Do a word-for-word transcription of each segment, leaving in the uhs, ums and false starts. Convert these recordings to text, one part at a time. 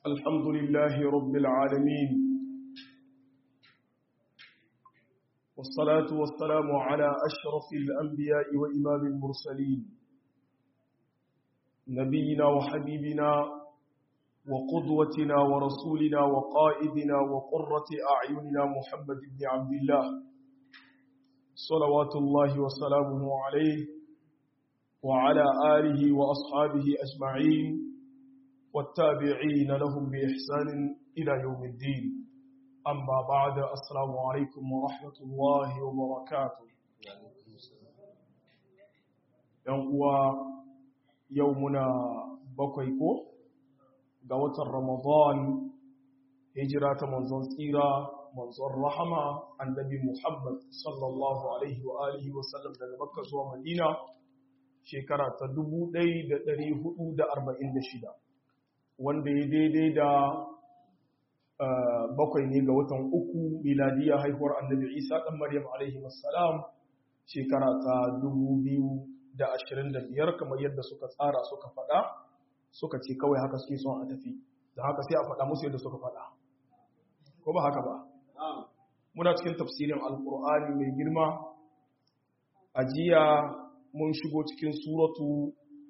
الحمد لله رب العالمين والصلاة والسلام على أشرف الأنبياء وإمام المرسلين نبينا وحبيبنا وقدوتنا ورسولنا وقائدنا وقرة أعيننا محمد بن عبد الله صلوات الله وسلامه عليه وعلى آله وأصحابه أجمعين والتابعين لهم بإحسان إلى يوم الدين أما بعد السلام عليكم ورحمة الله وبركاته يومنا بكيكو قوة رمضان هجرة منزل سيرة منزل رحمة النبي محمد صلى الله عليه وآله وسلم daga Makka zuwa Madina shekara ta dubu ɗaya da ɗari hudu da arba'in da shida wanda ya daidai da bakwai ne ga watan uku miladiya haihuwar annabi Isa ɗan Maryam alaihi wassalam shekara ta dubu biyu da ashirin da biyar kamar yadda suka tsara suka faɗa suka ce kawai haka suke son a tafi da haka sai a faɗa musu yadda suka faɗa ko ba haka ba muna cikin tafsirin alkur'ani mai girma a jiya mun shigo cikin suratu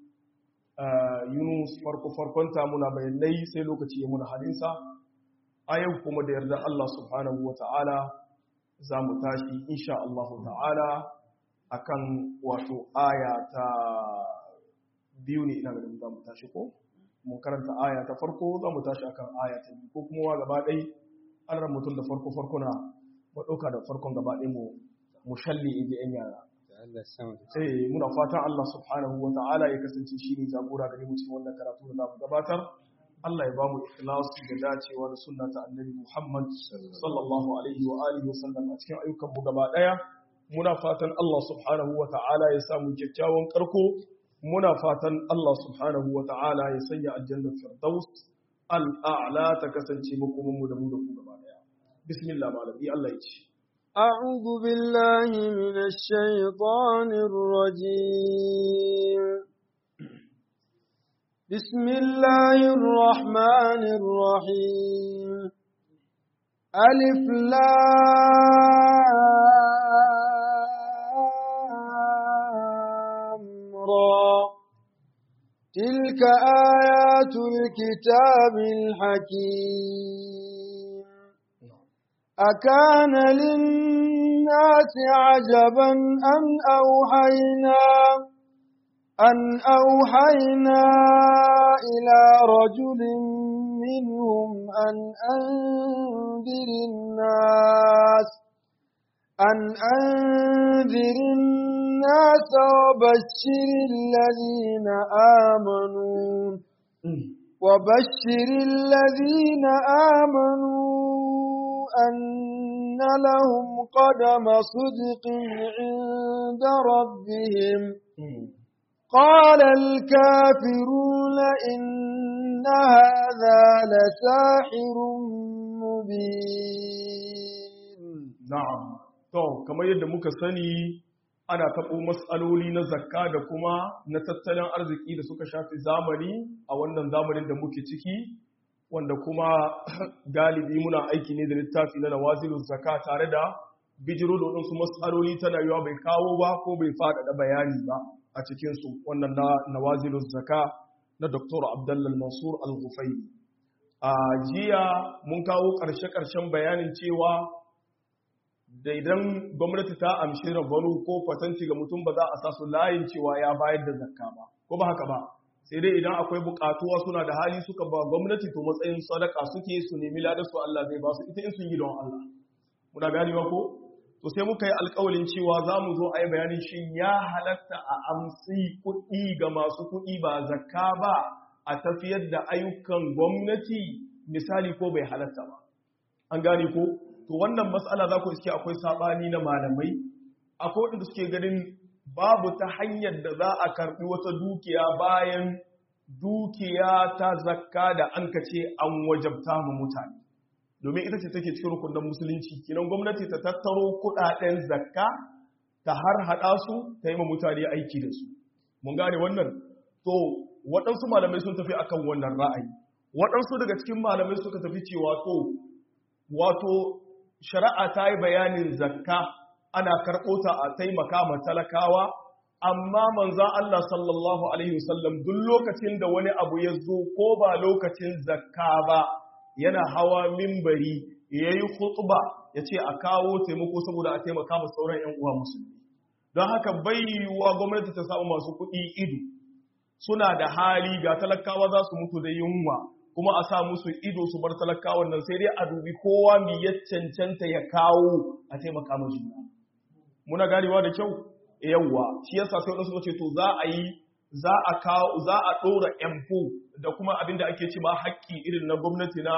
Yunus farko-farkonta muna bayanai sai lokaci ya muna halinsa a yau kuma da yarda Allah subhanahu wa ta'ala za mu tashi insha Allah ta'ala akan wato aya ta biyu ne ina ganin za mu tashi ko mun karanta aya ta farko za mu tashi akan aya ta biyu ko kuma wa gaba ɗai an ran mutum da farko-farko na maɗauka da farkon gaba ɗai mu shalli inji ‘yan yara eh muna fatan Allah subhanahu wa ta'ala ya kasance shi ne jagora gare mu cikin wannan karatu da zamu gabatar Allah ya bamu ikhlasi da dacewa da sunna ta annabi Muhammad sallallahu alaihi wa alihi wa sallam a cikin ayyukan mu gaba daya muna fatan Allah subhanahu wa ta'ala ya samu kyakkyawan karko muna fatan Allah subhanahu wa ta'ala ya sanya aljanna firdaus al-a'la ta kasance makomin mu da mu da ku gaba daya bismillah malami Allah ya ce أعوذ بالله من الشيطان الرجيم بسم الله الرحمن الرحيم ألف لام را تلك آيات الكتاب الحكيم أكان للناس عجبا أن أوحينا أن أوحينا إلى رجل منهم أن أنذر الناس أن أنذر الناس وبشر الذين آمنوا وبشر الذين آمنوا أن لهم قدم صدق عند ربهم قال الكافرون إن هذا لساحر مبين نعم to kamar yadda muka sani ana taɓo matsaloli na zakka da kuma na tattalin arziki da suka shafi zamani a wannan zamanin da muke ciki wanda kuma galibi muna aiki ne da littafi na nawazilun zaka tare da bijiro da waɗansu matsaloli tana yiwa bai kawo ba ko bai faɗaɗa bayani ba a cikinsu wannan na nawazilun zaka na Doktor Abdallal Mansur Al-Ghufai. A jiya mun kawo ƙarshe-ƙarshen bayanin cewa da idan gwamnati ta amshi rabanu ko fatanci ga mutum ba za a sa su layin cewa ya bayar da zakka ba, ko ba haka ba. sai dai idan akwai bukatuwa suna da hali suka ba gwamnati to matsayin sadaka suke su nemi ladar su Allah zai ba su ita in sun yi don Allah muna gani ba ko to sai muka yi alƙawalin cewa za mu zo a yi bayanin shi ya halatta a amsi kuɗi ga masu kuɗi ba zakka ba a tafiyar da ayyukan gwamnati misali ko bai halatta ba an gane ko to wannan matsala za ku iske akwai sabani na malamai akwai wanda suke ganin babu ta hanyar da za a karbi wata dukiya bayan dukiya ta zakka da an kace an wajabta mu mutane domin ita ce take cikin rukunin musulunci kinan gwamnati ta tattaro kudaden zakka ta har hada su ta yi ma mutane aiki da su mun gane wannan to waɗansu malamai sun tafi akan wannan ra'ayi waɗansu daga cikin malamai suka tafi cewa to wato shari'a ta yi bayanin zakka ana karɓo ta a taimaka ma talakawa, amma manzan Allah sallallahu Alaihi wasallam duk lokacin da wani abu ya zo ko ba lokacin zakka ba yana hawa mimbari ya yi khutba ya ce a kawo taimako saboda a taimaka ma sauran 'yan uwa musulmi. Don haka bai yiwuwa gwamnati ta samu masu kuɗi ido suna da hali ga talakawa za su mutu da yunwa kuma a sa musu ido su bar talakawan nan sai dai a dubi kowa mai ya cancanta ya kawo a taimaka ma juna. Muna ganewa da kyau yawwa shi yasa sai wadansu ce to za a yi za a kawo za a dora empo da kuma abin da ake cewa haƙƙi irin na gwamnati na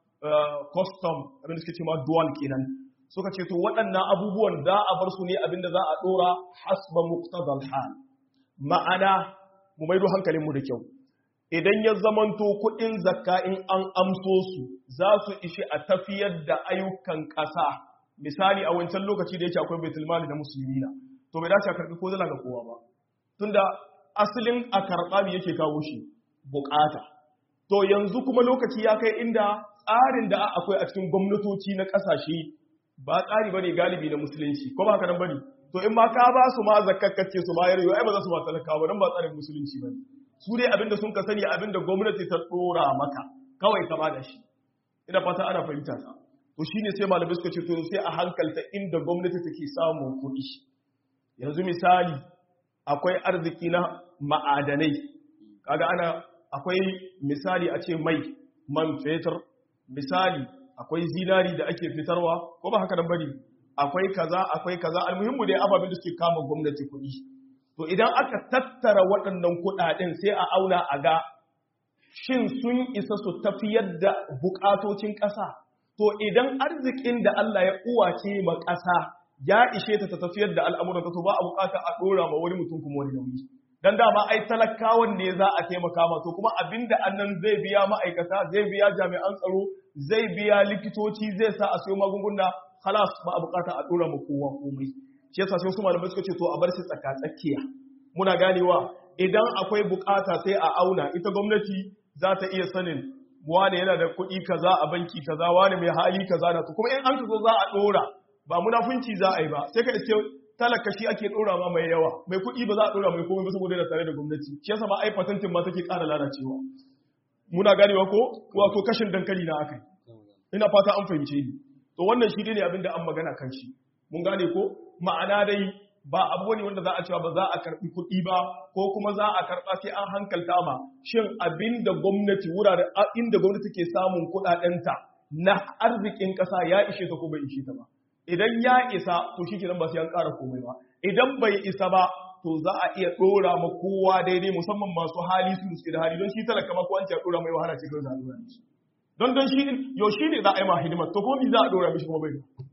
custom abin da suke cewa dual kenan suka ce to waɗannan abubuwan da a bar su ne abin da za a dora hasba muqtadal hal ma'ana mu maido hankalin mu da kyau idan ya zamanto kuɗin zakka in an amso su za su ishi a tafiyar da ayyukan ƙasa misali a wancan lokaci da yake akwai baitul mali da musulmi na to bai dace a karbi ko zala ga kowa ba tunda asalin a karɓa ne yake kawo shi bukata to yanzu kuma lokaci ya kai inda tsarin da akwai a cikin gwamnatoci na ƙasashe ba tsari bane galibi na musulunci ko ba haka nan bane to in ma ka ba su ma zakkakkace su bayar yau ai ba za su ba talaka ba dan ba tsarin musulunci bane su dai abinda sun ka sani abinda gwamnati ta dora maka kawai ka bada shi ina fata ana fahimta ta to shine sai malamai suka ce to sai a hankalta inda gwamnati take samun kuɗi yanzu misali akwai arziki na ma'adanai kaga ana akwai misali a ce mai man fetur misali akwai zinari da ake fitarwa ko ba haka nan bane akwai kaza akwai kaza almuhimmu dai ababen da suke kama gwamnati kuɗi to idan aka tattara waɗannan kuɗaɗen sai a auna a ga shin sun isa su tafiyar da buƙatocin ƙasa to idan arzikin da Allah ya uwace ma ƙasa ya ishe ta ta tafiyar da al'amuran ta to ba a buƙata a ɗora ma wani mutum kuma wani nauyi dan dama ai talakawan ne za a taimaka ma to kuma abinda annan zai biya ma'aikata zai biya jami'an tsaro zai biya likitoci zai sa a sayo magunguna khalas ba a buƙata a ɗora ma kowa komai shi yasa sai su malamai suka ce to a bar shi tsaka tsakiya muna ganewa idan akwai buƙata sai a auna ita gwamnati za ta iya sanin wane yana da kuɗi kaza a banki kaza wane mai hali kaza na to kuma in an zo za a ɗora ba munafunci za a yi ba sai ka iske talaka shi ake ɗora ma mai yawa mai kuɗi ba za a ɗora mai komai ba saboda yana tare da gwamnati shi yasa ma ai patentin ma take ƙara lalacewa muna ganewa ko wato kashin dankali na akai ina fata an fahimce ni to wannan shi ne abin da an magana kan shi mun gane ko ma'ana dai ba abu ne wanda za a cewa ba za a karɓi kuɗi ba ko kuma za a karɓa sai an hankalta ma shin abin da gwamnati wurare inda gwamnati ke samun kuɗaɗenta na arzikin ƙasa ya ishe ta ko bai ishe ta ba idan ya isa to shi kenan ba sai an ƙara komai ba idan bai isa ba to za a iya ɗora ma kowa daidai musamman masu hali su suke da hali don shi talaka ma ko an ce a ɗora mai wahala ce kawai za a ɗora mishi don don shi yau shi ne za a yi ma hidimar to ko ni za a ɗora mishi kuma bai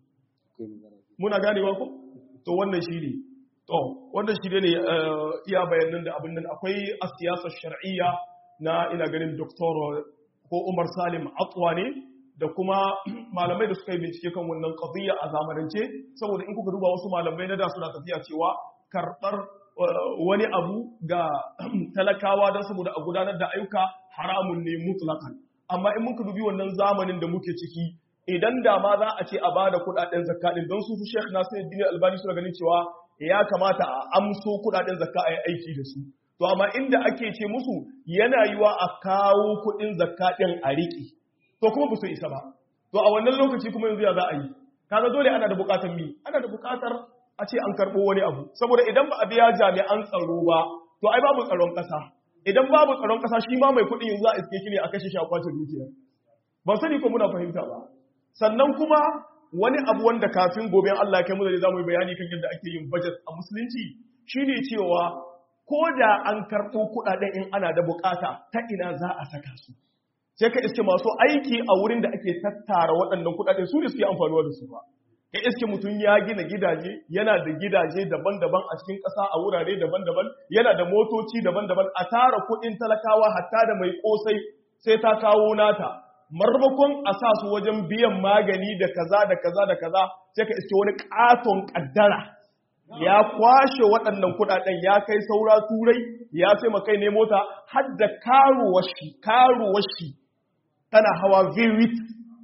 muna ganewa ko to wannan shi ne to wannan shi ne iya bayanan da abin nan akwai a siyasar shar'iyya na ina ganin doktor ko Umar Salim Atwa ne da kuma malamai da suka yi bincike kan wannan qadiyya a zamanance saboda in kuka duba wasu malamai na da suna tafiya cewa karɓar wani abu ga talakawa don saboda a gudanar da ayyuka haramun ne mutlaqan amma in muka dubi wannan zamanin da muke ciki idan da ma za a ce a bada kudaden zakka din don su Sheikh Nasiruddin Albani suna ganin cewa ya kamata a amso kudaden zakka a yi aiki da su to amma inda ake ce musu yana yiwa a kawo kudin zakka din a riki to kuma ba su isa ba to a wannan lokaci kuma yanzu ya za a yi kaga dole ana da bukatar mi ana da bukatar a ce an karbo wani abu saboda idan ba a biya jami'an tsaro ba to ai babu tsaron kasa idan babu tsaron kasa shi ma mai kudin yanzu za a iske shi ne a kashe shi a kwace dukiya ba sani ko muna fahimta ba sannan kuma wani abu wanda kafin gobe Allah ya kai mu da zamu yi bayani kan yadda ake yin budget a musulunci shine cewa ko da an karɓo kuɗaɗen in ana da bukata ta ina za a saka su sai ka iske masu aiki a wurin da ake tattara waɗannan kuɗaɗen su ne suke amfanuwa da su ba ka iske mutum ya gina gidaje yana da gidaje daban-daban a cikin ƙasa a wurare daban-daban yana da motoci daban-daban a tara kuɗin talakawa hatta da mai ƙosai sai ta kawo nata marmakon a sa su wajen biyan magani da kaza da kaza da kaza sai ka iske wani katon kaddara ya kwashe waɗannan kuɗaɗen ya kai saura turai ya sai makai ne mota har da karuwar shi karuwar shi tana hawa virit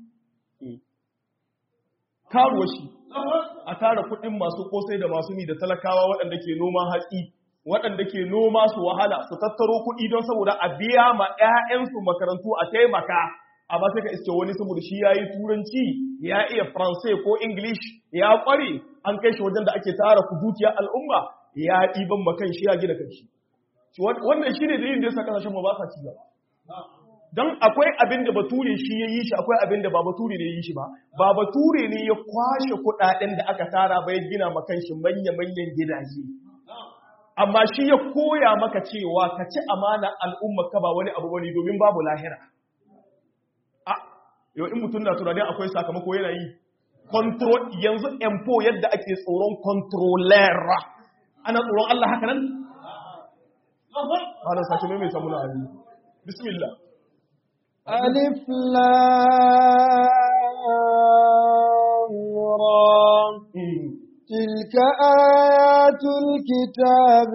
karuwa shi a tara kuɗin masu kosai da masu mi da talakawa waɗanda ke noma hatsi waɗanda ke noma su wahala su tattaro kuɗi don saboda a biya ma 'ya'yansu makarantu a taimaka amma sai ka iske wani saboda shi ya yi turanci ya iya faransai ko english ya ƙware an kai shi wajen da ake tara ku dukiyar al'umma ya ɗiban makan shi ya gina kan shi wannan shi ne dalilin da ya sa ƙasashen ba sa ci gaba don akwai abin da bature shi ya yi shi akwai abin da ba bature ne ya yi shi ba ba bature ne ya kwashe kuɗaɗen da aka tara ba ya gina makan shi manya-manyan gidaje amma shi ya koya maka cewa ka ci amana al'umma ka ba wani abu bane domin babu lahira a yau in mutum na tunanin akwai sakamako yana yi control yanzu empo yadda ake tsoron controller ana tsoron Allah haka nan ana sace mai mai samu na ali bismillah alif lam ra تلك آيات الكتاب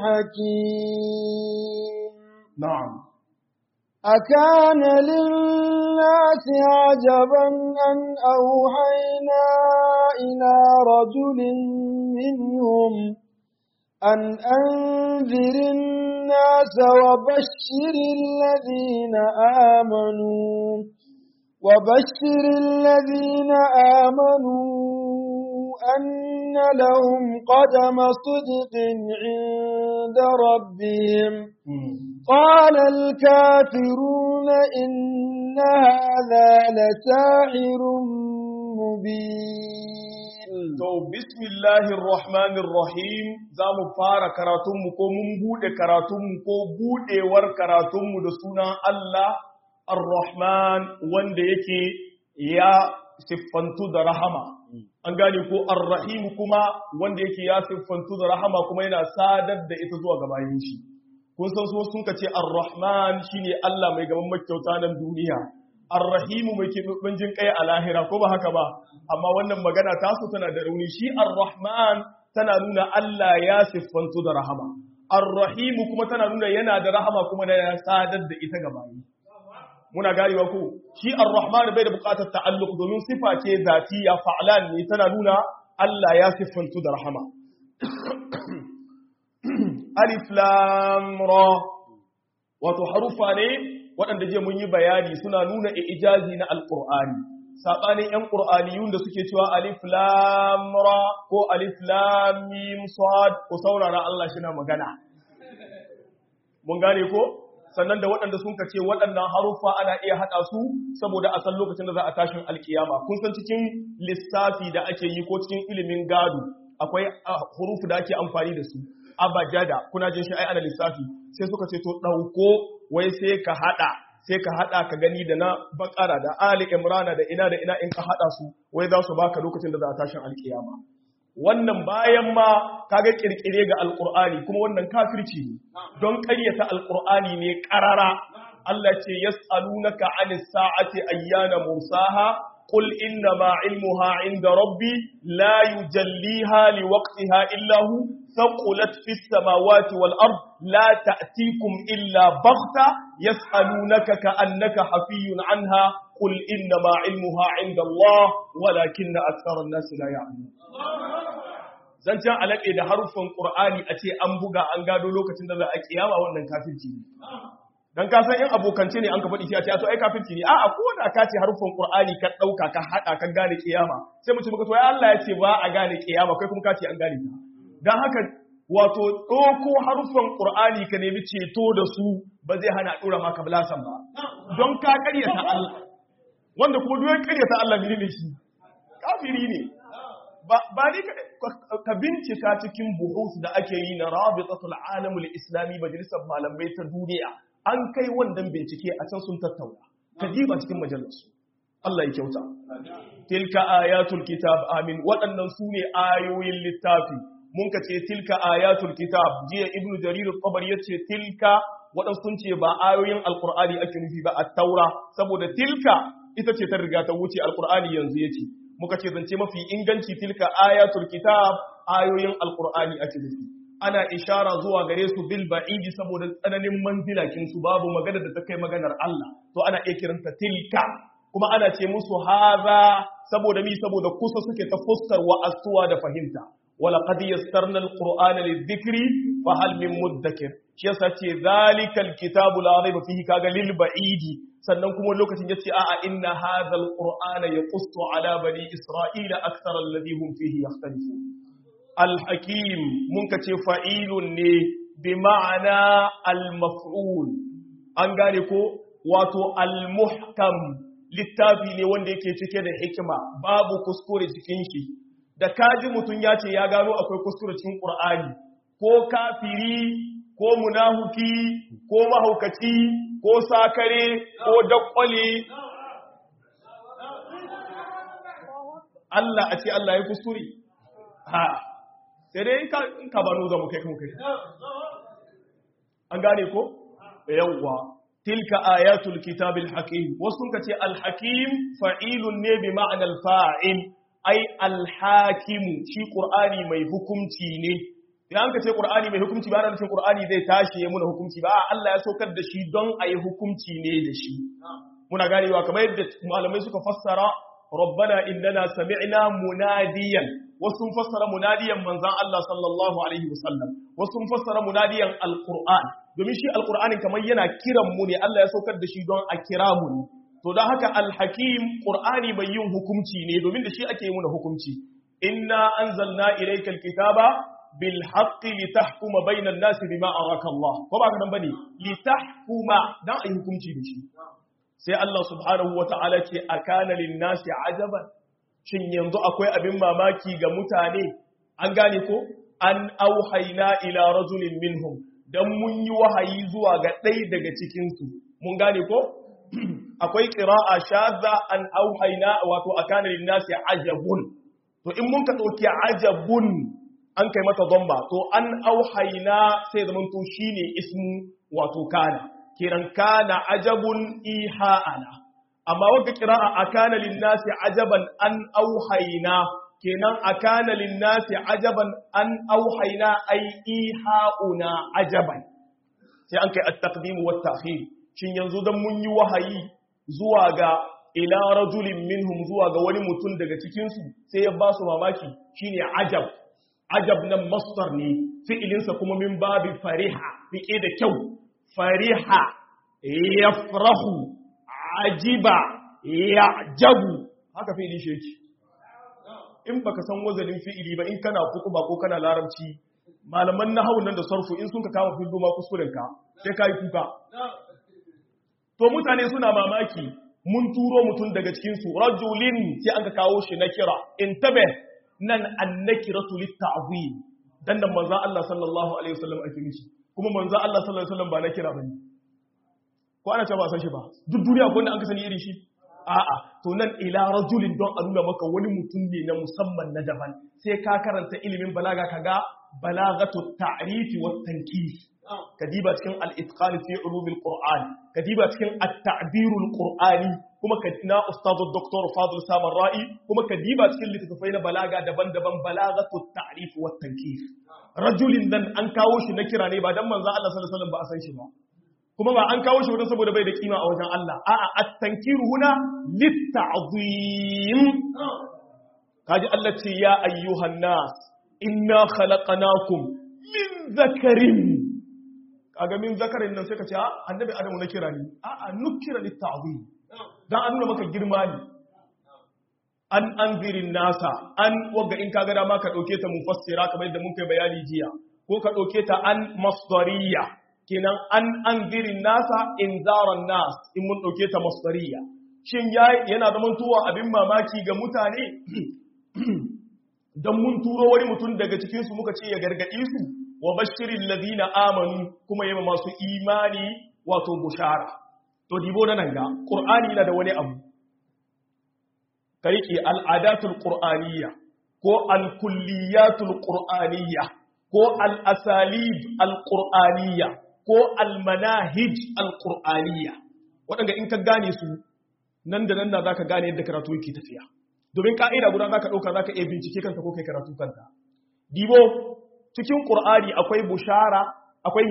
الحكيم نعم أكان للناس عجبا أن أوحينا إلى رجل منهم أن أنذر الناس وبشر الذين آمنوا وبشر الذين آمنوا أن لهم قدم صدق عند ربهم قال الكافرون إن هذا لساحر مبين تو بسم الله الرحمن الرحيم زام فار كراتم كو من بود كراتم كو بود ور كراتم da sunan Allah الرحمن wanda yake ya siffantu da rahama an gane ko ar-rahim kuma wanda yake ya siffantu da rahama kuma yana sadar da ita zuwa ga bayin shi kun san so sun kace ar-rahman shine Allah mai gaban makyauta nan duniya ar-rahim mai kibin jin kai a lahira ko ba haka ba amma wannan magana ta su tana da rauni shi ar-rahman tana nuna Allah ya siffantu da rahama ar-rahim kuma tana nuna yana da rahama kuma yana sadar da ita ga bayi muna garewa ko shi ar-rahman bai da bukatar ta'alluq domin sifa ce zatiya fa'lan ne tana nuna Allah ya siffantu da rahama alif lam ra wato harufa ne waɗanda je mun yi bayani suna nuna ijazi na alqur'ani sabanin yan qur'aniyun da suke cewa alif lam ra ko alif lam mim sad ko saurara Allah shi na magana mun gane ko sannan da waɗanda sun kace waɗannan haruffa ana iya haɗa su saboda a san lokacin da za a tashin alkiyama kun san cikin lissafi da ake yi ko cikin ilimin gado akwai hurufu da ake amfani da su abajada kuna jin shi ai ana lissafi sai suka ce to ɗauko wai sai ka haɗa sai ka haɗa ka gani da na bakara da ali imrana da ina da ina in ka haɗa su wai za su baka lokacin da za a tashin alkiyama wannan bayan ma kaga kirkire ga alqur'ani kuma wannan kafirci ne don ƙaryata alqur'ani ne qarara Allah ce yas'alunaka 'anis sa'ati ayyana mursaha qul inna ma 'ilmuha 'inda rabbi la yujalliha liwaqtiha illa hu thaqulat fis samawati wal ard la ta'tikum illa baghta yas'alunaka ka'annaka hafiyyun 'anha qul inna ma 'ilmuha 'inda Allah walakinna akthara an-nasi la ya'lamun zancen alaƙe da haruffan ƙur'ani a ce an buga an gado lokacin da za a kiyama wannan kafirci ne don ka san in abokance ne an ka faɗi shi a ce a to ai kafirci ne a'a ko da ka ce haruffan ƙur'ani ka ɗauka ka haɗa ka gane kiyama sai mu ce maka to ai Allah ya ce ba a gane kiyama kai kuma ka ce an gane ta don haka wato ɗauko haruffan ƙur'ani ka nemi ceto da su ba zai hana ɗora maka balasan ba don ka ƙaryata Allah wanda kuma duk ƙaryata Allah ne shi kafiri ne ba ne ka bincika cikin buhus da ake yi na rabitatul alamul islami majalisar malamai ta duniya an kai wannan bincike a can sun tattauna ka diba cikin majalarsu Allah ya kyauta tilka ayatul kitab amin waɗannan su ne ayoyin littafi mun ka ce tilka ayatul kitab jiya ibnu jarir al-tabari yace tilka waɗansu sun ce ba ayoyin alqur'ani ake nufi ba at-taura saboda tilka ita ce ta riga ta wuce alqur'ani yanzu yace muka ce zance mafi inganci tilka ayatul kitab ayoyin alqur'ani ake nufi ana ishara zuwa gare su bil ba'idi saboda tsananin manzilakin su babu magana da ta kai maganar Allah to ana iya kiranta tilka kuma ana ce musu haza saboda mi saboda kusa suke ta fuskar wa'astuwa da fahimta wala qad yassarna alqur'ana lidhikri fa hal min muddakir shi yasa ce zalikal kitabu la rayba fihi kaga lil ba'idi sannan kuma lokacin yace a'a inna hadha alqur'ana yaqussu ala bani isra'ila akthar alladhi hum fihi yakhtalifun alhakim mun kace fa'ilun ne bi ma'ana almaf'ul an gane ko wato almuhkam littafi ne wanda yake cike da hikima babu kuskure cikin shi da kaji mutum ya ce ya gano akwai kuskure cikin Qur'ani ko kafiri ko munahuki ko mahaukaci ko sakare ko dakwale Allah a ce Allah ya kuskure ha sai dai in ka bano zamu kai kan kai an gane ko yawwa tilka ayatul kitabil hakim wasu ka ce al-hakim fa'ilun ne bi ma'anar fa'il ai al-hakim shi qur'ani mai hukunci ne idan ka ce qur'ani mai hukunci ba na nufin qur'ani zai tashi ya muna hukunci ba Allah ya saukar da shi don ayi hukunci ne da shi muna ganewa kamar yadda malamai suka fassara rabbana innana sami'na munadiyan wasu fassara munadiyan manzon Allah sallallahu alaihi wasallam wasu fassara munadiyan al-qur'an domin shi alƙur'anin kamar yana kiran mu ne Allah ya saukar da shi don a kira mu ne to don haka alhakim ƙur'ani mai yin hukunci ne domin da shi ake yi muna hukunci inna anzalna ilaykal kitaba bil haqqi litahkuma bainan nasi bima araka Allah ko ba ka nan bane litahkuma dan ayi hukunci da shi sai Allah subhanahu wata'ala ce akana lin nasi ajaban shin yanzu akwai abin mamaki ga mutane an gane ko an auhayna ila rajulin minhum dan mun yi wahayi zuwa ga ɗaya daga cikinsu mun gane ko akwai ƙira'a shadda an auhaina wato akana linnasi ajabun to in mun ka ɗauki ajabun an kai mata dhamma to an auhaina sai zaman to shine ismu wato kana kiran kana ajabun iha'ana amma wanda ƙira'a akana linnasi ajaban an auhaina kenan akana linnasi ajaban an auhaina ay iha'una ajaban sai an kai at-taqdim wa at-ta'khir shin yanzu dan mun yi wahayi zuwa ga ila rajulin minhum zuwa ga wani mutum daga cikin su sai ya ba su mamaki shine ajab ajab nan masdar ne fi'ilin sa kuma min babi fariha fi'e da kyau fariha yafrahu ajiba ya'jabu haka fi'ilin shi yake in baka san wazanin fi'ili ba in kana kutuba ko kana larabci malaman nahwu nan da sarfu in sun ka kama fi'il ma kuskuren ka sai kai kuka to mutane suna mamaki mun turo mutun daga cikin su rajulin sai an ka kawo shi nakira intabe nan annakiratu litta'zim dan nan manzo Allah sallallahu alaihi wasallam ake mishi kuma manzo Allah sallallahu alaihi wasallam ba nakira bane ko ana ce ba san shi ba duk duniya ko wanda an ka sani irin shi a'a to nan ila rajulin don a nuna maka wani mutum ne na musamman na daban sai ka karanta ilimin balaga kaga balagatu ta'rifi wa tankif kadiba cikin al-itqan fi ulum al-qur'an kadiba cikin at-ta'bir al-qur'ani kuma kadina ustad dr fadil samar ra'i kuma kadiba cikin littafai na balaga daban-daban balagatu ta'rif wa tankif rajulin dan an kawo shi na kira ne ba dan manzo Allah sallallahu alaihi wasallam ba a san shi ba kuma ba an kawo shi wajen saboda bai da kima a wajen Allah a'a at-tankiru huna lit-ta'zim kaji Allah ce ya ayyuhan nas inna khalaqnakum min zakarin kaga min zakarin nan sai ka ce a annabi adamu na kira ni a'a nukira lit-ta'zim dan an nuna maka girma ne an anzirin nasa an wagga in kaga dama ka dauke ta mufassira kamar yadda mun kai bayani jiya ko ka dauke ta an masdariya kenan an anzirin nasa inzaran nas in mun dauke ta masdariya shin yana zaman tuwa abin mamaki ga mutane dan mun turo wani mutum daga cikin su muka ce ya gargadi su wa bashiril ladina amanu kuma yema masu imani wato bushara to dibo nan ga qur'ani yana da wani abu kariki al'adatul qur'aniyya ko al-kulliyatul qur'aniyya ko al-asalib al-qur'aniyya ko al-manahij al-qur'aniyya waɗanda in ka gane su nan da nan da zaka gane yadda karatu yake tafiya domin ka'ida guda zaka dauka zaka iya bincike kanka ko kai karatu kanka dibo cikin Qur'ani akwai bushara akwai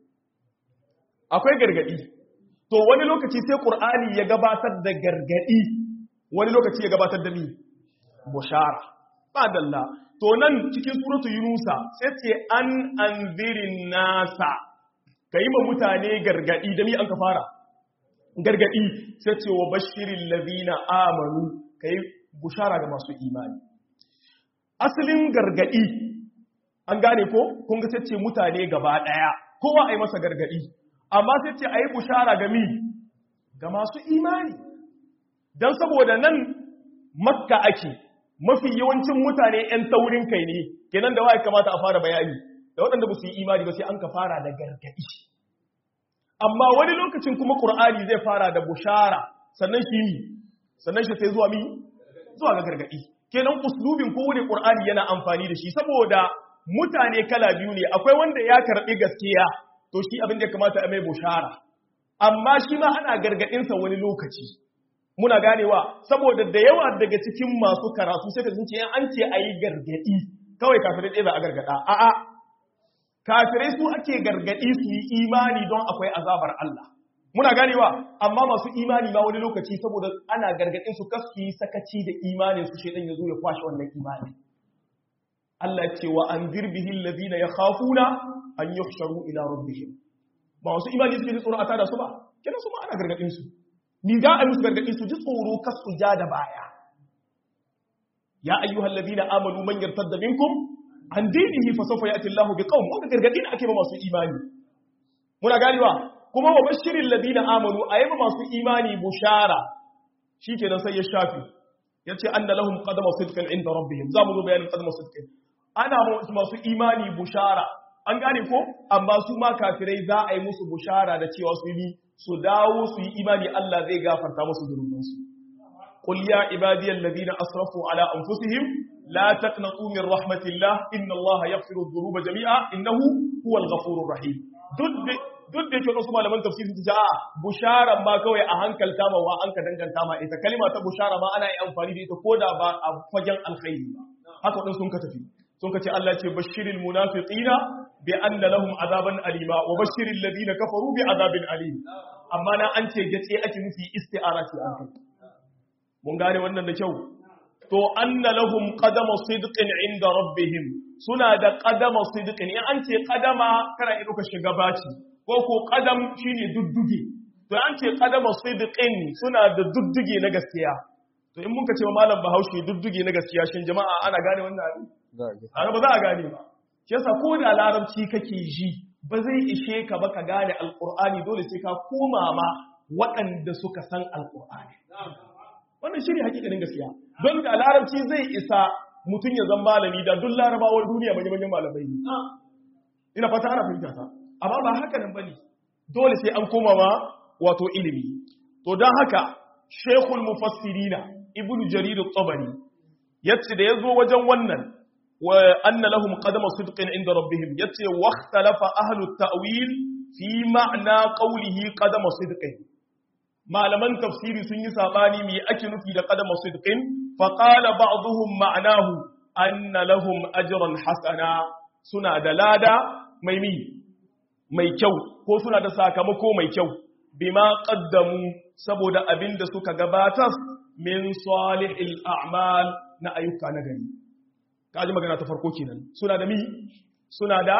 akwai gargadi to wani lokaci sai Qur'ani ya gabatar da gargadi wani lokaci ya gabatar da mi bushara badalla to nan cikin suratu yunusa sai ce an anzirin nasa kai ma mutane gargadi da mi an ka fara gargadi sai ce wa bashirin ladina amanu kai bushara ga masu imani asalin gargadi an gane ko kun ga sai ce mutane gaba daya kowa ai masa gargadi amma sai ce ayi bushara ga mi ga masu imani dan saboda nan makka ake mafi yawancin mutane ‘yan taurin kai ne, kenan da waye kamata a fara bayani, da waɗanda ba su yi imani ba sai an ka fara da gargaɗi. Amma wani lokacin kuma ƙur'ani zai fara da bushara, sannan shi mi, sannan shi sai zuwa mi, zuwa ga gargaɗi. Kenan uslubin kowane ƙur'ani yana amfani da shi, saboda mutane kala biyu ne, akwai wanda ya karɓi gaskiya, to shi abin da ya kamata a mai bushara. Amma shi ma ana gargaɗinsa wani lokaci. Muna ganewa saboda da yawa daga cikin masu karatu sai ka zunce an ce a yi gargaɗi kawai kafirai ɗaya za a gargaɗa a'a kafirai su ake gargaɗi su yi imani don akwai azabar Allah muna ganewa amma masu imani ma wani lokaci saboda ana gargaɗin su kasu yi sakaci da imanin su shedan ya zo ya kwashe wannan imani Allah ya ce wa anzir bihi alladhina yakhafuna an yuhsharu ila rabbihim ba wasu imani suke ji tsoro a tada su ba kenan su ma ana gargaɗin su ni za a musu gargaɗi su ji tsoro kas su ja da baya ya ayyuhal ladina amanu man yartadda minkum an dinihi fa sawfa ya'ti Allahu biqawm wanda gargaɗi da ake ba masu imani muna ganewa kuma wa bashiril ladina amanu ayyaba masu imani bushara shikenan sai ya shafi yace anna lahum qadama sidqin inda rabbihim zamu zo bayanin qadama sidqin ana masu imani bushara an gane ko amma su ma kafirai za a yi musu bushara da cewa su yi su dawo su yi imani Allah zai gafarta musu zunubansu. Qul ya ibadiyal ladina asrafu ala anfusihim la taqnatu min rahmatillah inna Allah yaghfiru dhunuba jami'a innahu huwal ghafurur rahim. Duk duk da yake wasu malaman tafsiri su ce a bushara ma kawai a hankalta ma wa an ka danganta ma ita kalma ta bushara ma ana yi amfani da ita koda ba a fagen alkhairi ba. Haka wadansu sun ka tafi. Sun ka ce Allah ce bashiril munafiqina bi anna lahum azaban alima wa bashiril ladina kafaru bi azabin alim amma na an ce gace ake nufi isti'ara ce an kai mun gane wannan da kyau to anna lahum qadama sidqin inda rabbihim suna da qadama sidqin in an ce qadama kana ido ka shiga baci ko ko qadam shine dudduge to an ce qadama sidqin suna da dudduge na gaskiya to in muka ce wa malam Bahaushe dudduge na gaskiya shin jama'a ana gane wannan abin ana ba za a gane ba shi yasa ko da larabci kake ji ba zai ishe ka ba ka gane alqur'ani dole sai ka koma ma waɗanda suka san alqur'ani wannan shi ne hakikanin gaskiya don da larabci zai isa mutum ya zama malami da duk larabawar duniya manyan manyan malamai ne ina fata ana fahimta ta amma ba haka nan bane dole sai an koma ma wato ilimi to don haka shaykhul mufassirina ibnu jarir at-tabari yace da yazo wajen wannan wa anna lahum qadama sidqin inda rabbihim yace wa ikhtalafa ahlu at-ta'wil fi ma'na qawlihi qadama sidqin malaman tafsiri sun yi sabani me ake nufi da qadama sidqin fa qala ba'dhum ma'nahu anna lahum ajran hasana suna da lada mai mi mai kyau ko suna da sakamako mai kyau bima qaddamu saboda abinda suka gabatar min salihil a'mal na ayyuka na gari kaji magana ta farko kenan suna da mi suna da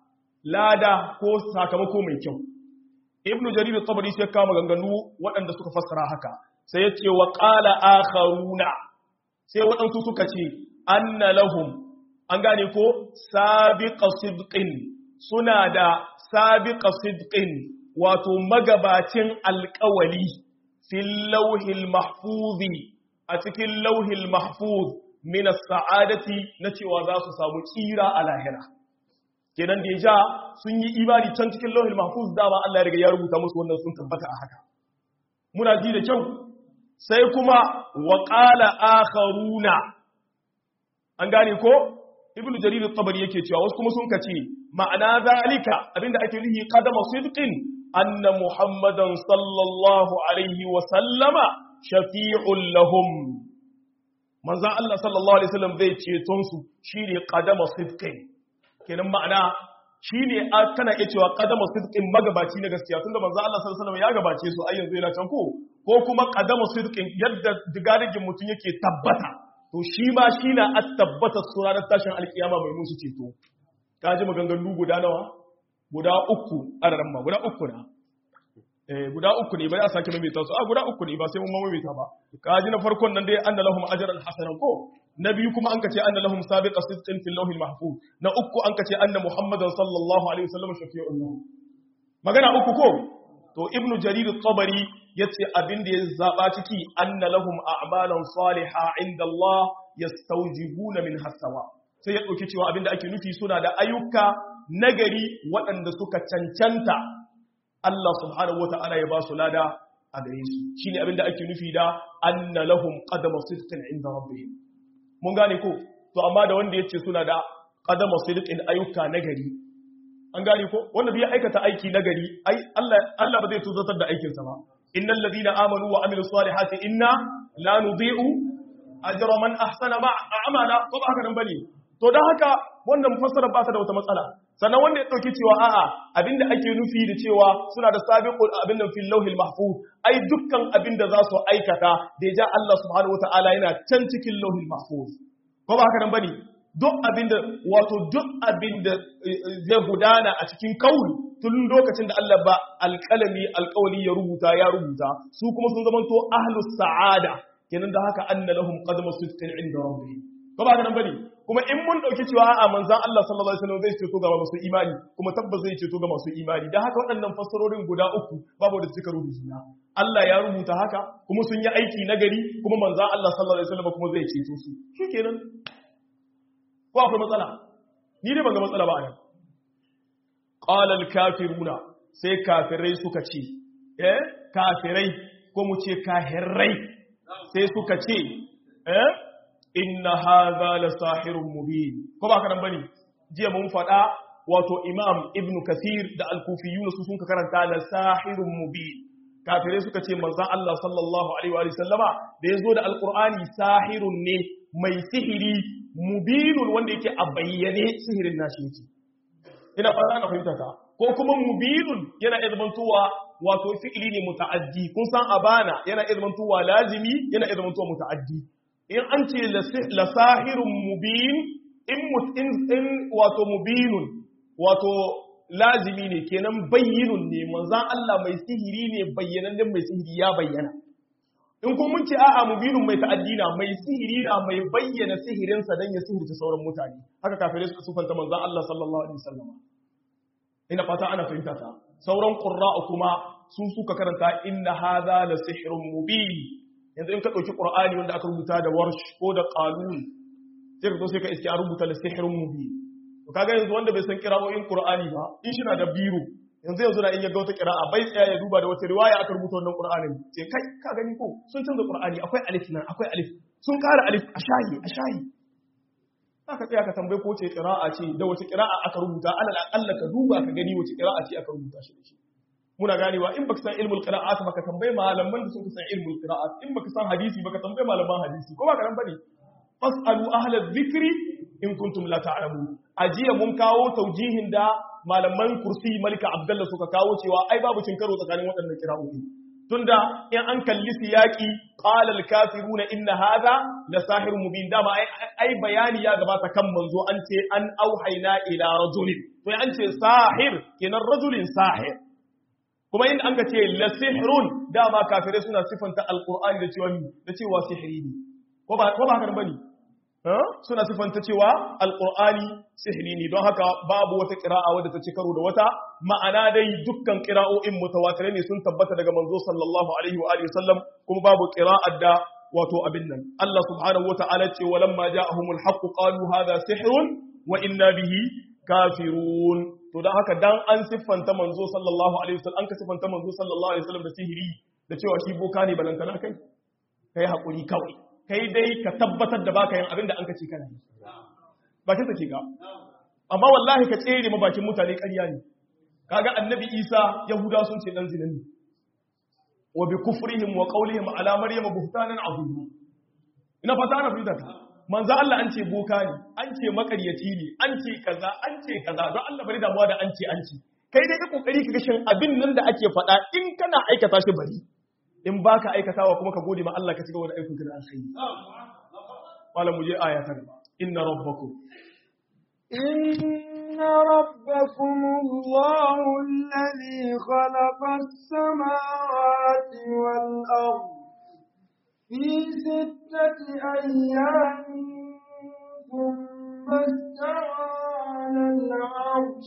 lada ko sakamako mai kyau ibnu jarir at-tabari sai kawo maganganu waɗanda suka fassara haka sai ya ce wa qala akharuna sai waɗansu suka ce anna lahum an gane ko sabiqa sidqin suna da sabiqa sidqin wato magabacin alƙawali fil lawhil mahfuzi a cikin lawhil mahfuz min as-sa'adati na cewa za su samu tsira a lahira kenan da ja sun yi imani can cikin lawhil mahfuz dama Allah ya riga ya rubuta musu wannan sun tabbata a haka muna ji da kyau sai kuma wa qala akharuna an gane ko ibnu jarir at-tabari yake cewa wasu kuma sun kace ma'ana zalika abinda ake nufi qadama sidqin anna muhammadan sallallahu alaihi wa sallama shafi'un lahum manzon Allah sallallahu alaihi wasallam zai ceton su shine qadama sidqin kenan ma'ana shine kana iya cewa qadama sidqin magabaci na gaskiya tunda manzo Allah sallallahu alaihi wasallam ya gabace su ai yanzu yana can ko ko kuma qadama sidqin yadda digarigin mutun yake tabbata to shi ma shi na at-tabbata suranar tashin alkiyama mai musu ceto kaji maganganu guda nawa guda uku araran ma guda uku na eh guda uku ne bai a sake maimaita su a guda uku ne ba sai mun maimaita ba kaji na farkon nan dai anna lahum ajran hasanan ko na biyu kuma an kace anna lahum sabiqa sidqin fil lawhil mahfuz na uku an kace anna muhammadan sallallahu alaihi wasallam shafi'un lahu magana uku ko to ibnu jarir at-tabari yace abin da ya zaba ciki anna lahum a'malan salihah inda Allah yastawjibuna min hasawa sai ya dauki cewa abin da ake nufi suna da ayyuka nagari waɗanda suka cancanta Allah subhanahu wata'ala ya ba su lada a gare su shine abin da ake nufi da anna lahum qadama sidqin inda rabbihim mun gane ko to amma da wanda yace suna da qadama sidqin ayyuka nagari an gane ko wanda bai aikata aiki nagari ai Allah Allah ba zai tuzatar da aikin sa ba innal ladina amanu wa amilus salihati inna la nudhi'u ajra man ahsana ma'amala ko ba haka nan bane to dan haka wannan fassara ba ta da wata matsala sannan wanda ya dauki cewa a'a abinda ake nufi da cewa suna da sabiqul abinda fil lawhil mahfuz ai dukkan abinda za su aikata da ya ja Allah subhanahu wataala yana can cikin lawhil mahfuz ko ba haka nan bane duk abinda wato duk abinda zai gudana a cikin kauli tun lokacin da Allah ba alƙalami alƙawli ya rubuta ya rubuta su kuma sun zamanto ahlus sa'ada kenan da haka anna lahum qadama sidqin inda rabbihim ko ba haka nan bane kuma in mun dauki cewa a manzan Allah sallallahu alaihi wasallam zai ceto ga masu imani kuma tabbas zai ceto ga masu imani dan haka waɗannan fassarorin guda uku babu da suka rubuta juna Allah ya rubuta haka kuma sun yi aiki nagari kuma manzan Allah sallallahu alaihi wasallam kuma zai ceto su shikenan ko akwai matsala ni dai ban ga matsala ba anan qala al kafiruna sai kafirai suka ce eh kafirai ko mu ce kahirai sai suka ce eh inna hadha la sahirun mubin ko ba kana bane jiya mun fada wato imam ibn kathir da al-kufiyun su sun ka karanta la sahirun mubin kafirai suka ce manzon Allah sallallahu alaihi wa sallama da yazo da alqur'ani sahirun ne mai sihiri mubinun wanda yake a bayyane sihirin nashi yake ina fara na fahimta ta ko kuma mubinun yana izmantuwa wato fi'ili ne muta'addi kun san abana yana izmantuwa lazimi yana izmantuwa muta'addi in an ce la sahirun mubin in in wato mubinun wato lazimi ne kenan bayyinun ne manzan Allah mai sihiri ne bayyanannen mai sihiri ya bayyana in kuma mun ce a'a mubinun mai ta'addina mai sihiri na mai bayyana sihirinsa dan ya sihirta sauran mutane haka kafirai suka sufanta manzan Allah sallallahu alaihi wasallam ina fata ana fahimta ta sauran qurra'u kuma su suka karanta inna hadha la sihrun mubin yanzu in ka ɗauki ƙur'ani wanda aka rubuta da warsh ko da ƙalun sai ka zo sai ka iske a rubuta da sihirin mubi to kaga yanzu wanda bai san kira'o'in ƙur'ani ba in shi na da biro yanzu yanzu na in ya ga wata kira'a bai tsaya ya duba da wata riwaya aka rubuta wannan Qur'anin sai kai ka gani ko sun canza Qur'ani akwai alif nan akwai alif sun ƙara alif a shahi a shahi aka tsaya ka tambaye ko ce qira'a ce da wace qira'a aka rubuta alal aqalla ka duba ka gani wace qira'a ce aka rubuta shi da shi muna ganewa in baka san ilmul qira'at baka tambaye malaman da suka san ilmul qira'at in baka san hadisi baka tambaye malaman hadisi ko ba karan bane fasalu ahlal dhikri in kuntum la ta'lamun ajiya mun kawo taujihin da malaman kursi malika abdullah suka kawo cewa ai babu cin karo tsakanin waɗannan qira'o'i tunda in an kalli siyaki qala al kafiruna inna hadha la sahirun mubin dama ai ai bayani ya gabata kan manzo an ce an auhayna ila rajulin to an ce sahir kenan rajulin sahir kuma in an ga ce la sihrun dama kafirai suna sifanta alqur'ani da cewa da cewa sihiri ne ko ba ko ba haka bane suna sifanta cewa alqur'ani sihiri ne don haka babu wata qira'a wadda ta ci karo da wata ma'ana dai dukkan qira'o'in mutawatirai ne sun tabbata daga manzo sallallahu alaihi wa alihi wasallam kuma babu qira'ar da wato abin nan Allah subhanahu wata'ala ce walamma ja'ahumul haqq qalu hadha sihrun wa inna bihi kafirun to dan haka dan an siffanta manzo sallallahu alaihi wasallam an ka siffanta manzo sallallahu alaihi wasallam da sihiri da cewa shi boka ne balantana kai kai hakuri kawai kai dai ka tabbatar da baka yin abin da an ka ce kana yi bakin sa ke ga amma wallahi ka tsere ma bakin mutane ƙarya ne kaga annabi Isa yahuda sun ce dan zina ne wa bi kufrihim wa qawlihim ala maryam buhtanan azim ina fata ana fita manzo Allah an ce boka ne an ce makaryaci ne an ce kaza an ce kaza don Allah bari damuwa da an ce an ce kai dai ka kokari ka ga shin abin nan da ake faɗa in kana aikata shi bari in baka aikatawa kuma ka gode ma Allah ka cigaba da aikin ka da alkhairi wala mu je aya ta gaba inna rabbakum inna rabbakum Allahu alladhi khalaqa as-samawati wal ardh في ستة أيام ثم استوى على العرش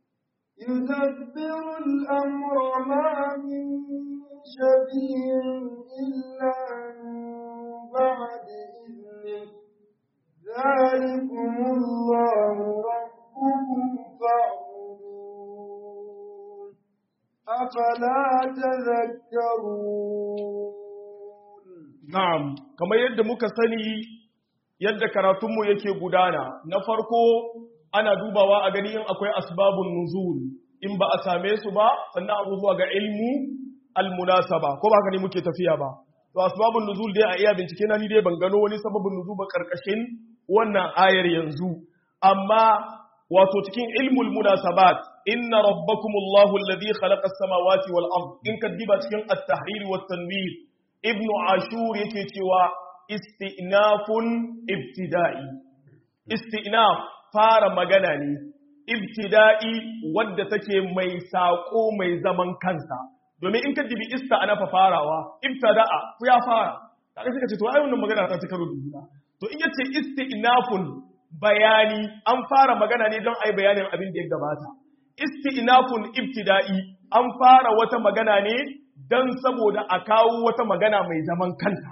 يدبر الأمر ما من شفيع إلا من بعد إذنه ذلكم الله ربكم فاعبدون أفلا تذكرون Na'am, kamar yadda muka sani yadda karatunmu yake gudana, na farko ana dubawa a gani in akwai asbabun nuzul, in ba a same su ba, sannan a zuwa ga ilmu al-munasaba, ko ba haka ne muke tafiya ba. To asbabun nuzul dai a iya bincike na ni dai ban gano wani sababin nuzul ba karkashin wannan ayar yanzu. Amma wato cikin ilmul munasabat, inna rabbakumullahu alladhi khalaqa as-samawati wal ard. In kadiba cikin at-tahrir wat tanwir Ibn Ashur yake cewa istinafun ibtida'i. Istinaf fara magana ne, ibtida'i wadda take mai saƙo mai zaman kansa. Domin in ka dibi ista ana fa farawa, ibtida'a ku ya fara. Kaga suka ce to ai wannan magana ta cika rubutu. To in yace istinafun bayani an fara magana ne don ai bayanin abin da ya gabata. Istinafun ibtida'i an fara wata magana ne don saboda a kawo wata magana mai zaman kanta.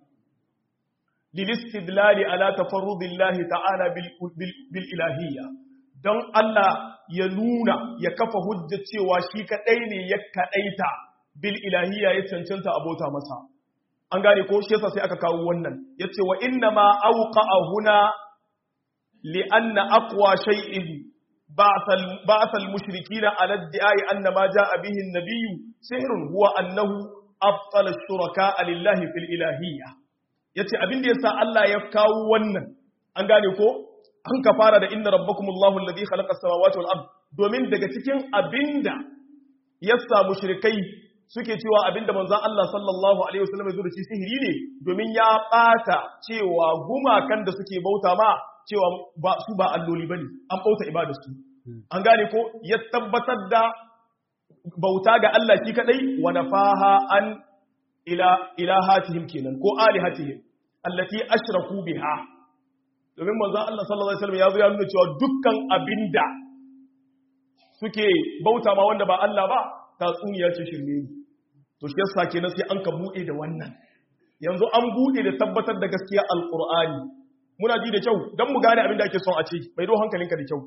Lilistidlali ala tafarrudillahi ta'ala bil ilahiyya. Don Allah ya nuna ya kafa hujja cewa shi kadai ne ya kadaita bil ilahiyya ya cancanta abota masa. An gane ko shi yasa sai aka kawo wannan. Yace wa inna ma awqa'a huna li anna aqwa shay'in بعث المشركين على ادعاء أن ما جاء به النبي سحر هو أنه أبطل الشركاء لله في الإلهية yace abin da yasa Allah ya kawo wannan an gane ko an ka fara da inna rabbakumullahu alladhi khalaqa as-samawati wal ard domin daga cikin abinda yasa mushrikai suke cewa abinda manzon Allah sallallahu alaihi wasallam ya zo da shi sihiri ne domin ya bata cewa gumakan da suke bauta ma cewa ba su ba alloli bane an bauta ibadarsu an gane ko ya tabbatar da bauta ga Allah shi kadai wa nafaha an ila ilahatihim kenan ko alihatihim allati ashraku biha domin manzo Allah sallallahu alaihi wasallam ya zo ya nuna cewa dukkan abinda suke bauta ma wanda ba Allah ba tatsuniya ce shirme ne to shi yasa kenan sai an ka bude da wannan yanzu an bude da tabbatar da gaskiya alqur'ani muna ji da kyau don mu gane abin da ake son a ce mai do hankalinka da kyau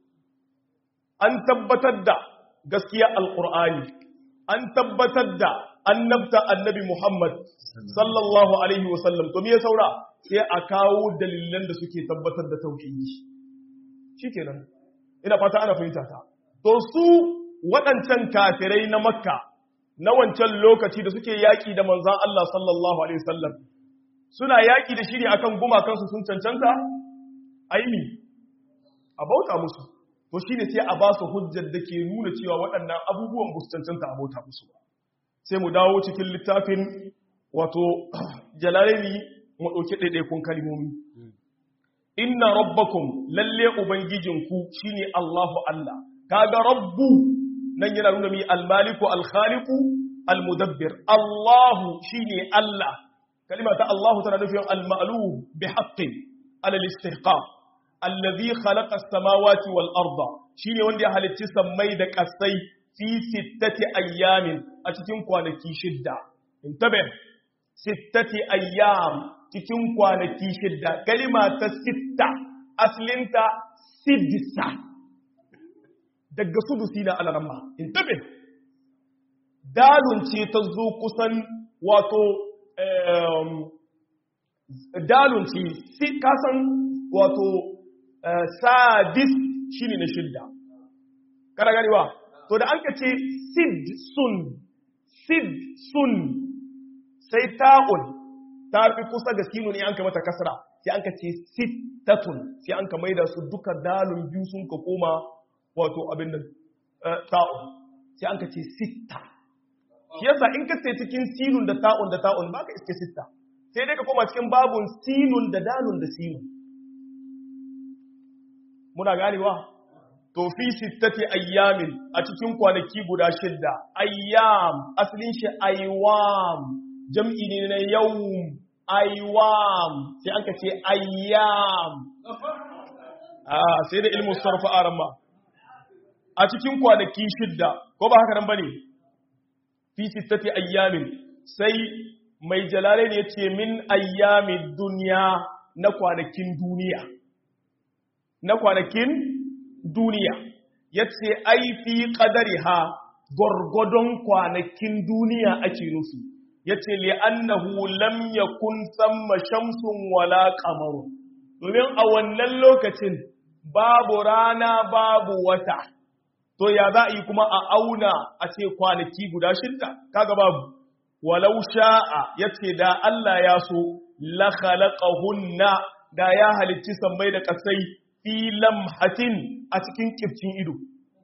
an tabbatar da gaskiya alqur'ani an tabbatar da annabta annabi Muhammad sallallahu alaihi wasallam to me ya saura sai a kawo dalilan da suke tabbatar da tauhidi shikenan ina fata ana fahimta ta to su waɗancan kafirai na makka na wancan lokaci da suke yaƙi da manzan Allah sallallahu alaihi wasallam suna yaƙi da shiri akan gumakansu sun cancanta aini a bauta musu to shine sai a ba su hujjar da ke nuna cewa waɗannan abubuwan ba su cancanta a bauta musu ba sai mu dawo cikin littafin wato jalalaini mu ɗauki ɗaiɗaikun kalmomi inna rabbakum lalle ubangijinku shine Allahu Allah kaga rabbu nan yana nuna mi al-maliku al-khaliqu al-mudabbir Allahu shine Allah kalima ta Allahu tana nufin al-ma'luh bi haqqin ala al-istihqaq alladhi khalaqa as-samawati wal arda shine wanda ya halicci sammai da kasai fi sittati ayyamin a cikin kwanaki shidda intabe sittati ayyam cikin kwanaki shidda kalima ta sitta aslinta sidisa daga sudusi na alarama intabe dalun ce ta zo kusan wato dalun ce si kasan wato sadis shine na shidda kana ganewa to da an ka ce sid sun sid sun sai ta'un ta fi kusa ga sinu ne an ka mata kasra sai an ka ce sittatun sai an ka maida su duka dalun biyu sun ka koma wato abin nan ta'un sai an ka ce sitta shi yasa in ka sai cikin sinun da ta'un da ta'un ba ka iske sitta sai dai ka koma cikin babun sinun da dalun da sinun muna ganewa to fi sittati ayyamin a cikin kwanaki guda shidda ayyam asalin shi aywam jam'i ne na yawm aywam sai an ka ce ayyam ah sai da ilmu sarfa aramma a cikin kwanaki shidda ko ba haka nan bane fi sittati ayyamin sai mai jalalain yace min ayyamid dunya na kwanakin duniya na kwanakin duniya yace ai fi qadariha gurgudun kwanakin duniya ake nufi yace li annahu lam yakun samma shamsun wala qamarun domin a wannan lokacin babu rana babu wata to ya za a yi kuma a auna a ce kwanaki guda shidda kaga babu walau sha'a yace da Allah ya so la khalaqahunna da ya halicci sammai da kasai fi lamhatin a cikin kifcin ido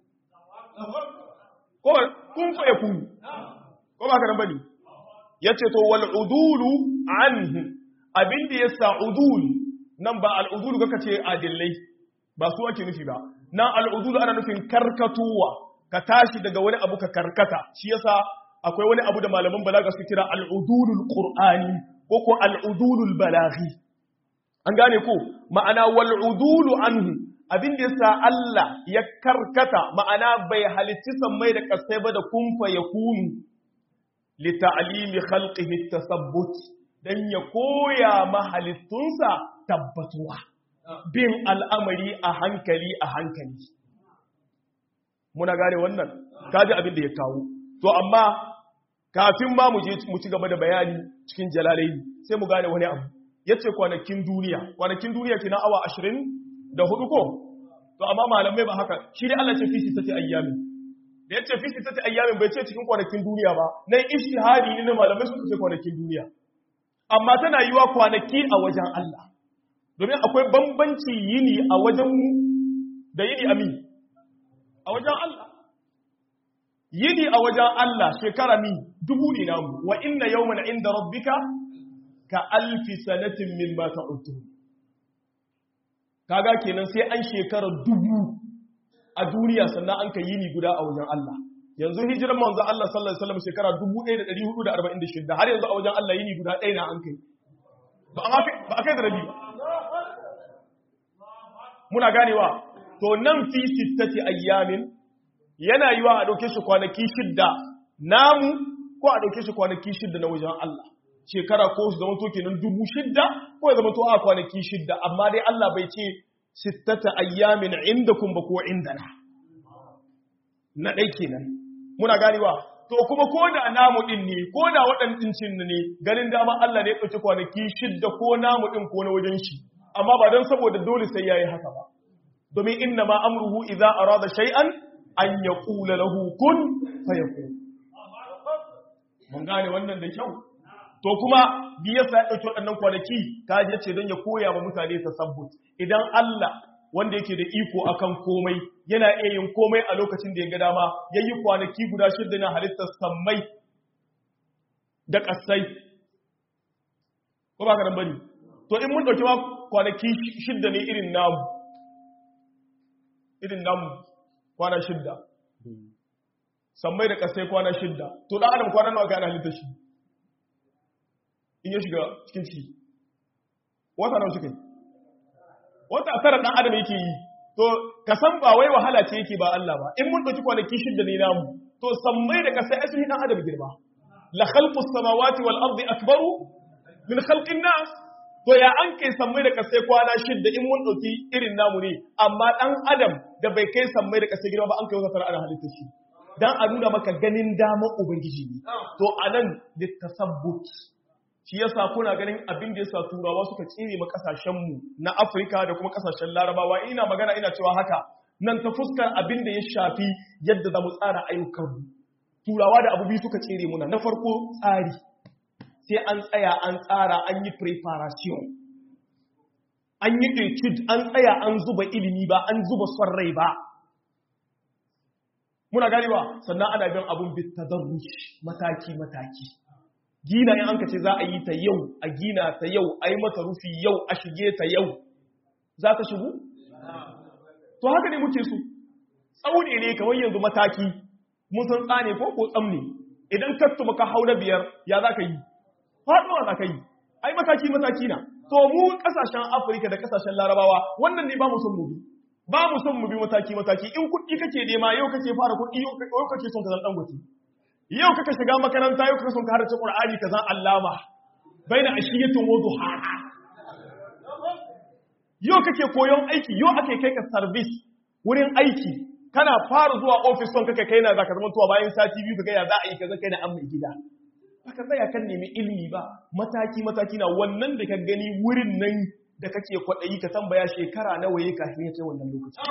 ko kun fa yakun ko ba ka nan bane yace to wal udulu anhu abinda yasa udul nan ba al udulu kaka ce adillai ba su ake nufi ba nan al udulu ana nufin karkatuwa ka tashi daga wani abu ka karkata shi yasa akwai wani abu da malaman balaga su kira al udulul qur'ani ko ko al udulul balaghi an gane ko ma'ana wal udulu anhu abinda yasa Allah ya karkata ma'ana bai halitti sammai da kasai ba da kumfa yakunu li ta'limi khalqihi at-tasabbut dan ya koya mahalittunsa tabbatuwa bin al'amari a hankali a hankali muna gane wannan kaji abin da ya kawo to amma kafin ma mu je mu ci gaba da bayani cikin jalalaini sai mu gane wani abu yace kwanakin duniya kwanakin duniya kina awa ashirin da hudu ko to amma malamai ba haka shi dai Allah ce fi sitati ayyamin da yace fi sitati ayyamin bai ce cikin kwanakin duniya ba nan ishtihadi ne na malamai suka ce kwanakin duniya amma tana yiwa kwanaki a wajen Allah domin akwai bambanci yini a wajen mu da yini amin a wajen Allah yini a wajen Allah shekara mi dubu ne namu wa inna yawman inda rabbika ka alfi sanatin mimma ta'udun kaga kenan sai an shekara dubu a duniya sannan an ka yini guda a wajen Allah yanzu hijiran manzo Allah sallallahu alaihi wasallam shekara dubu ɗaya da ɗari hudu da arba'in da shida har yanzu a wajen Allah yini guda ɗaya na an kai ba a ba a kai da rabi ba muna ganewa to nan fi sittati ayyamin yana yiwa a dauke shi kwanaki shidda namu ko a dauke shi kwanaki shidda na wajen Allah shekara ko su zama to kenan dubu shidda ko ya zama to a kwanaki shidda amma dai Allah bai ce sittata ayyamin indakum ba ko indana na dai kenan muna ganewa to kuma ko da namu din ne ko da waɗannan cin ne ganin dama Allah ne ya dauki kwanaki shidda ko namu din ko na wajen shi amma ba don saboda dole sai yayi haka ba domin inna ma amruhu idza arada shay'an an yaqula lahu kun fayakun mun gane wannan da kyau to kuma bi yasa ya dauki waɗannan kwanaki kaje ce don ya koya wa mutane tasabbut idan Allah wanda yake da iko akan komai yana iya yin komai a lokacin da ya ga dama yayi kwanaki guda shida na halittar sammai da kasai ko ba ka nan bane to in mun dauki ma kwanaki shidda ne irin namu irin namu kwana shidda sammai da kasai kwana shidda to dan adam kwana nawa ga halitta shi in ya shiga cikin ciki wata nawa suke wata asara dan adam yake yi to ka san ba wai wahala ce yake ba Allah ba in mun dauki kwanaki shidda ne namu to sammai da kasai asali dan adam girma la khalqus samawati wal ardi akbaru min khalqin nas to ya an kai sammai da kasai kwana shidda in mun dauki irin namu ne amma dan adam da bai kai sammai da kasai girma ba an kai wata tara ana halitta shi dan a nuna maka ganin dama ubangiji ne to anan da tasabbut shi yasa kuna ganin abin da yasa turawa suka tsire ma kasashen mu na Afirka da kuma kasashen Larabawa ina magana ina cewa haka nan ta fuskar abin da ya shafi yadda zamu tsara ayyukan mu turawa da abu biyu suka tsire muna na farko tsari sai an tsaya an tsara an yi preparation an yi etude an tsaya an zuba ilimi ba an zuba son rai ba muna gani ba sannan ana bin abun bit tadarruj mataki mataki gina in an ka ce za a yi ta yau a gina ta yau a yi mata rufi yau a shige ta yau za ta shigo to haka ne muke so tsaune ne kamar yanzu mataki mun san tsane ko ko tsamne idan ka tuma ka haura biyar ya za ka yi faɗuwa za ka yi ai mataki mataki na to mu kasashen Afirka da kasashen Larabawa wannan ne ba mu son mu bi ba mu son mu bi mataki mataki in kuɗi kake nema yau kake fara kuɗi yau kake son ka zan dangote yau kake shiga makaranta yau kake son ka harace Qur'ani ka zan allama baina ashiyatin wa duha yau kake koyon aiki yau ake kai ka service wurin aiki kana fara zuwa office son kake kai na zaka zama tuwa bayan sati biyu kaga ya za a yi kaza kai na an mai gida baka tsaya kan nemi ilimi ba mataki mataki na wannan da ka gani wurin nan da kake kwadayi ka tambaya shekara nawa yake kafin ya kai wannan lokaci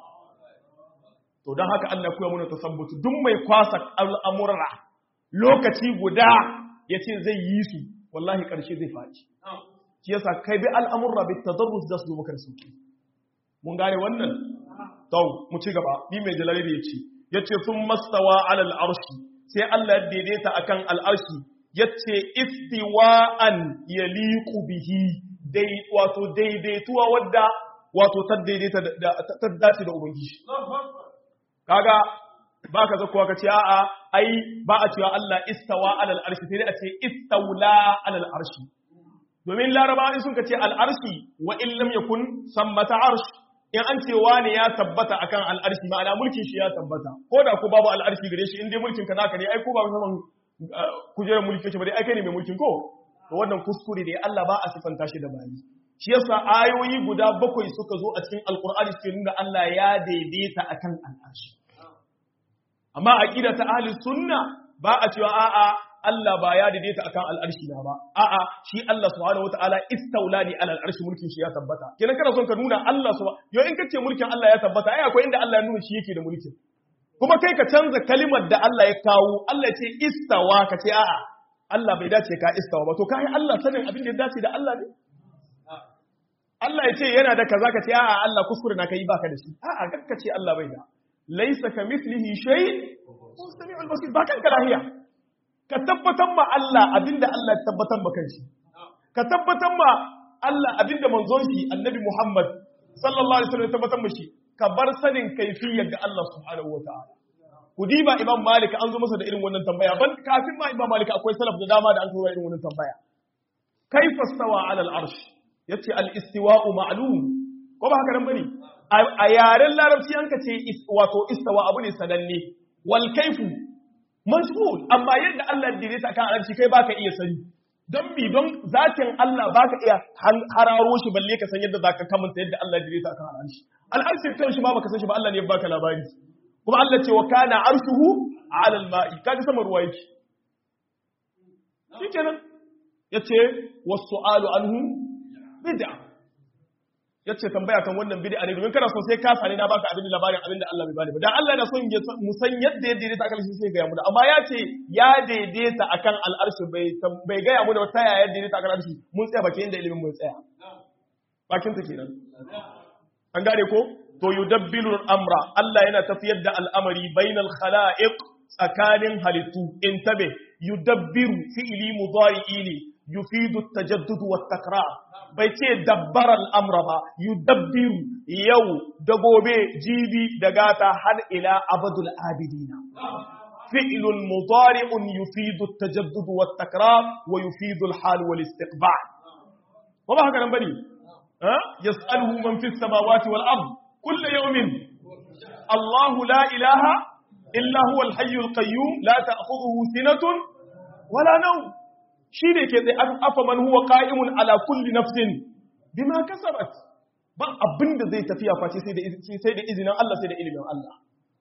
to dan haka Allah ya koya mana tasabbutu duk mai kwasa al'amura lokaci guda yace zai yi su wallahi karshe zai faci shi yasa kai bi al'amura bit tadarrus da su maka sauki mun gane wannan to mu ci gaba bi mai jalali da yace yace sun mastawa alal arshi sai Allah ya daidaita akan al'arshi yace istiwa'an yaliqu bihi dai wato daidaituwa wadda wato ta daidaita da ta dace da ubangiji kaga baka zakuwa kace a'a ai ba a cewa Allah istawa alal arshi sai dai a ce istawla alal arshi domin larabawa in sun kace al arshi wa in lam yakun sammata arsh in an ce wani ya tabbata akan al'arshi ma'ana mulkin shi ya tabbata ko da ko babu al'arshi gare shi in dai mulkin ka naka ne ai ko ba saman kujerar mulkin shi ba dai ai kai ne mai mulkin ko to wannan kuskure ne Allah ba a sifanta shi da bayi shi yasa ayoyi guda bakwai suka zo a cikin alqur'ani suke nuna Allah ya daidaita akan al'arshi amma aqida ta ahli sunna ba a cewa a'a Allah ba ya daidaita akan al'arshi na ba a'a shi Allah subhanahu wataala istawla ni ala al'arshi mulkin shi ya tabbata kenan kana son ka nuna Allah subhanahu yo in kace mulkin Allah ya tabbata ai akwai inda Allah ya nuna shi yake da mulkin kuma kai ka canza kalimar da Allah ya kawo Allah ya ce istawa ka ce a'a Allah bai dace ka istawa ba to kai Allah sanin abin da ya dace da Allah ne Allah ya ce yana da kaza ka ce a'a Allah kuskure na kai baka da shi a'a kakka ce Allah bai da laysa kamithlihi shay wa samiul basir ba kan kalahiya ka tabbatar ma Allah abinda Allah ya tabbatar ma kanshi ka tabbatar ma Allah abinda manzon shi Annabi Muhammad sallallahu alaihi wasallam ya tabbatar mashi ka bar sanin kaifiyar ga Allah subhanahu wataala ku diba Imam Malik an zo masa da irin wannan tambaya ban kafin ma Imam Malik akwai salaf da dama da an zo irin wannan tambaya kaifa stawa ala al-arsh yace al-istiwa'u ma'lum ko ba haka nan bane a yaren larabci an ka ce wato istawa abu ne sananne wal kaifu mashhur amma yadda Allah ya dire ta kan arshi kai baka iya sani don bi don zatin Allah baka iya hararo shi balle ka san yadda zaka kamanta yadda Allah ya dire ta kan arshi al-arshi kan shi ba baka san shi ba Allah ne ya baka labari kuma Allah ce wa kana arshuhu ala al-ma'i kaga sama ruwa yake shikenan yace was-su'alu anhu bid'a yace tambaya kan wannan bid'a ne domin kana so sai ka sani na baka abin labarin abin da Allah bai bani ba dan Allah yana son ya mu san yadda ya daidaita akan shi sai ga mu da amma ya ce ya daidaita akan al'arshi bai bai ga mu da wata ya yadda daidaita akan al'arshi mun tsaya bakin inda ilimin mun tsaya bakin ta kenan an gane ko to yudabbilu al-amra Allah yana tafiyar da al'amari bainal khala'iq tsakanin halittu intabe yudabbiru fi'li mudari'i ne yufidu at-tajaddud wat-takrar bai ce dabbara al'amra ba, yi dabbiru yau da gobe jibi da gata har ila abadul abidina. Fi'ilun mudari'un yufidu tajaddudu wa takrar wa yufidu hal wal istiqbal. Ba ba haka nan bane? Yas'aluhu man fis samawati wal ard kullu yawmin. Allahu la ilaha illa huwa al-hayyul qayyum la ta'khudhuhu sinatun wala nawm. Shi ne ke tsaye afa man huwa qa'imun ala kulli nafsin bima kasabat ba abinda zai tafiya face sai da sai da izinin Allah sai da ilimin Allah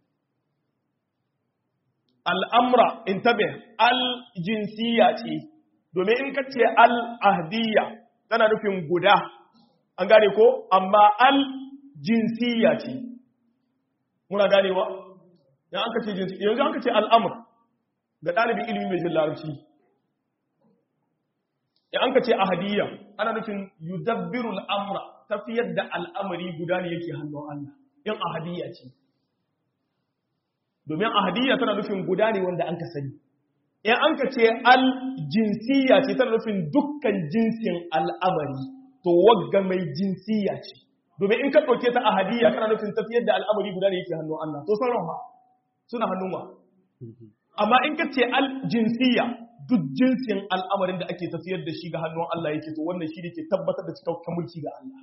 al'amra intabih al jinsiyya ce domin in kace al ahdiyya tana nufin guda an gane ko amma al jinsiyya ce muna ganewa dan an kace jinsi yanzu an kace al'amr ga dalibin ilimi mai jin larabci in an ka ce ahadiyya ana nufin yudabbiru al'amra tafiyar da al'amari guda ne yake hannun Allah in ahadiyya ce domin ahadiyya tana nufin guda ne wanda an ka sani in an ka ce al-jinsiyya ce tana nufin dukkan jinsin al'amari to wagga mai jinsiyya ce domin in ka ɗauke ta ahadiyya tana nufin tafiyar da al'amari guda ne yake hannun Allah to sauran ha suna hannun wa amma in ka ce al-jinsiyya duk jinsin al'amarin da ake tafiyar da shi ga hannun Allah yake to wannan shi ne ke tabbatar da cikakken mulki ga Allah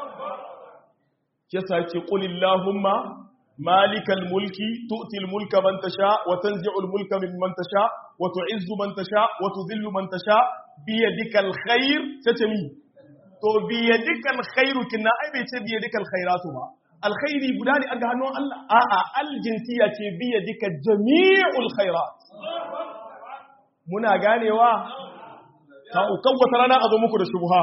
yasa yake qulillahumma malikal mulki tu'til mulka man tasha wa tanzi'ul mulka mimman tasha wa tu'izzu man tasha wa tudhillu man tasha bi yadikal khair tatami to bi yadikal khairu kinna ai bai ce bi yadikal khairatu ba alkhairi guda ne a ga hannun Allah a'a aljinsiya ce bi yadika jami'ul khairat muna ganewa ta ukan wata rana a zo muku da shubha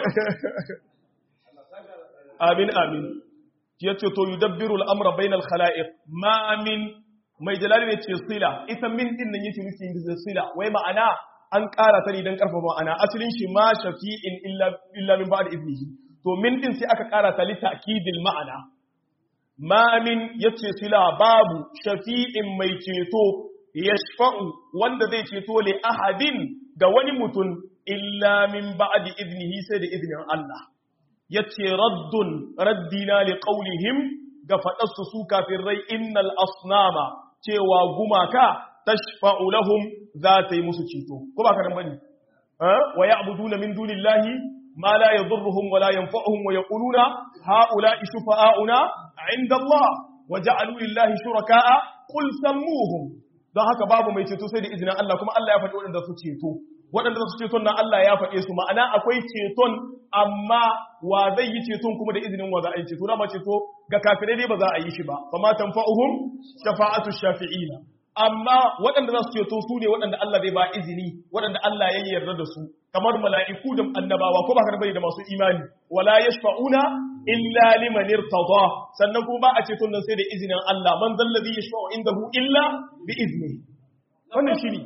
amin amin yace to yudabbiru al-amra bainal khalaiq ma min mai jalali ne ce sila ita min din nan yake nufi da sila wai ma'ana an ƙara ta ne dan karfafa ma'ana asalin shi ma shafi'in illa illa min ba'd ibnihi to min din sai aka ƙara ta li ta'kidil ma'ana ma min yace sila babu shafi'in mai ceto yashfa'u wanda zai ceto li ahadin ga wani mutum illa min ba'di idnihi sai da idnin Allah yace raddun raddina li qawlihim ga fadarsu su kafirai innal asnama cewa gumaka tashfa'u lahum za ta yi musu ceto ko ba karan bane eh wa ya'buduna min dunillahi ma la yadhurruhum wa la yanfa'uhum wa yaquluna ha'ula'i shufa'auna 'inda Allah wa ja'alu lillahi shuraka'a qul sammuhum don haka babu mai ceto sai da izinin Allah kuma Allah ya faɗi waɗanda su ceto waɗanda su ceton nan Allah ya faɗe su ma'ana akwai ceton amma wa zai yi ceton kuma da izinin wa za a yi ceto dama ceto ga kafirai dai ba za a yi shi ba fa ma tanfa'uhum shafa'atu shafi'ina amma waɗanda za su ceto su ne waɗanda Allah zai ba izini waɗanda Allah ya yarda da su kamar mala'iku da annabawa ko ba ka bane da masu imani wala yashfa'una illa liman irtada sannan kuma ba a ceton nan sai da izinin Allah man zallazi yashfa'u indahu illa bi iznihi wannan shine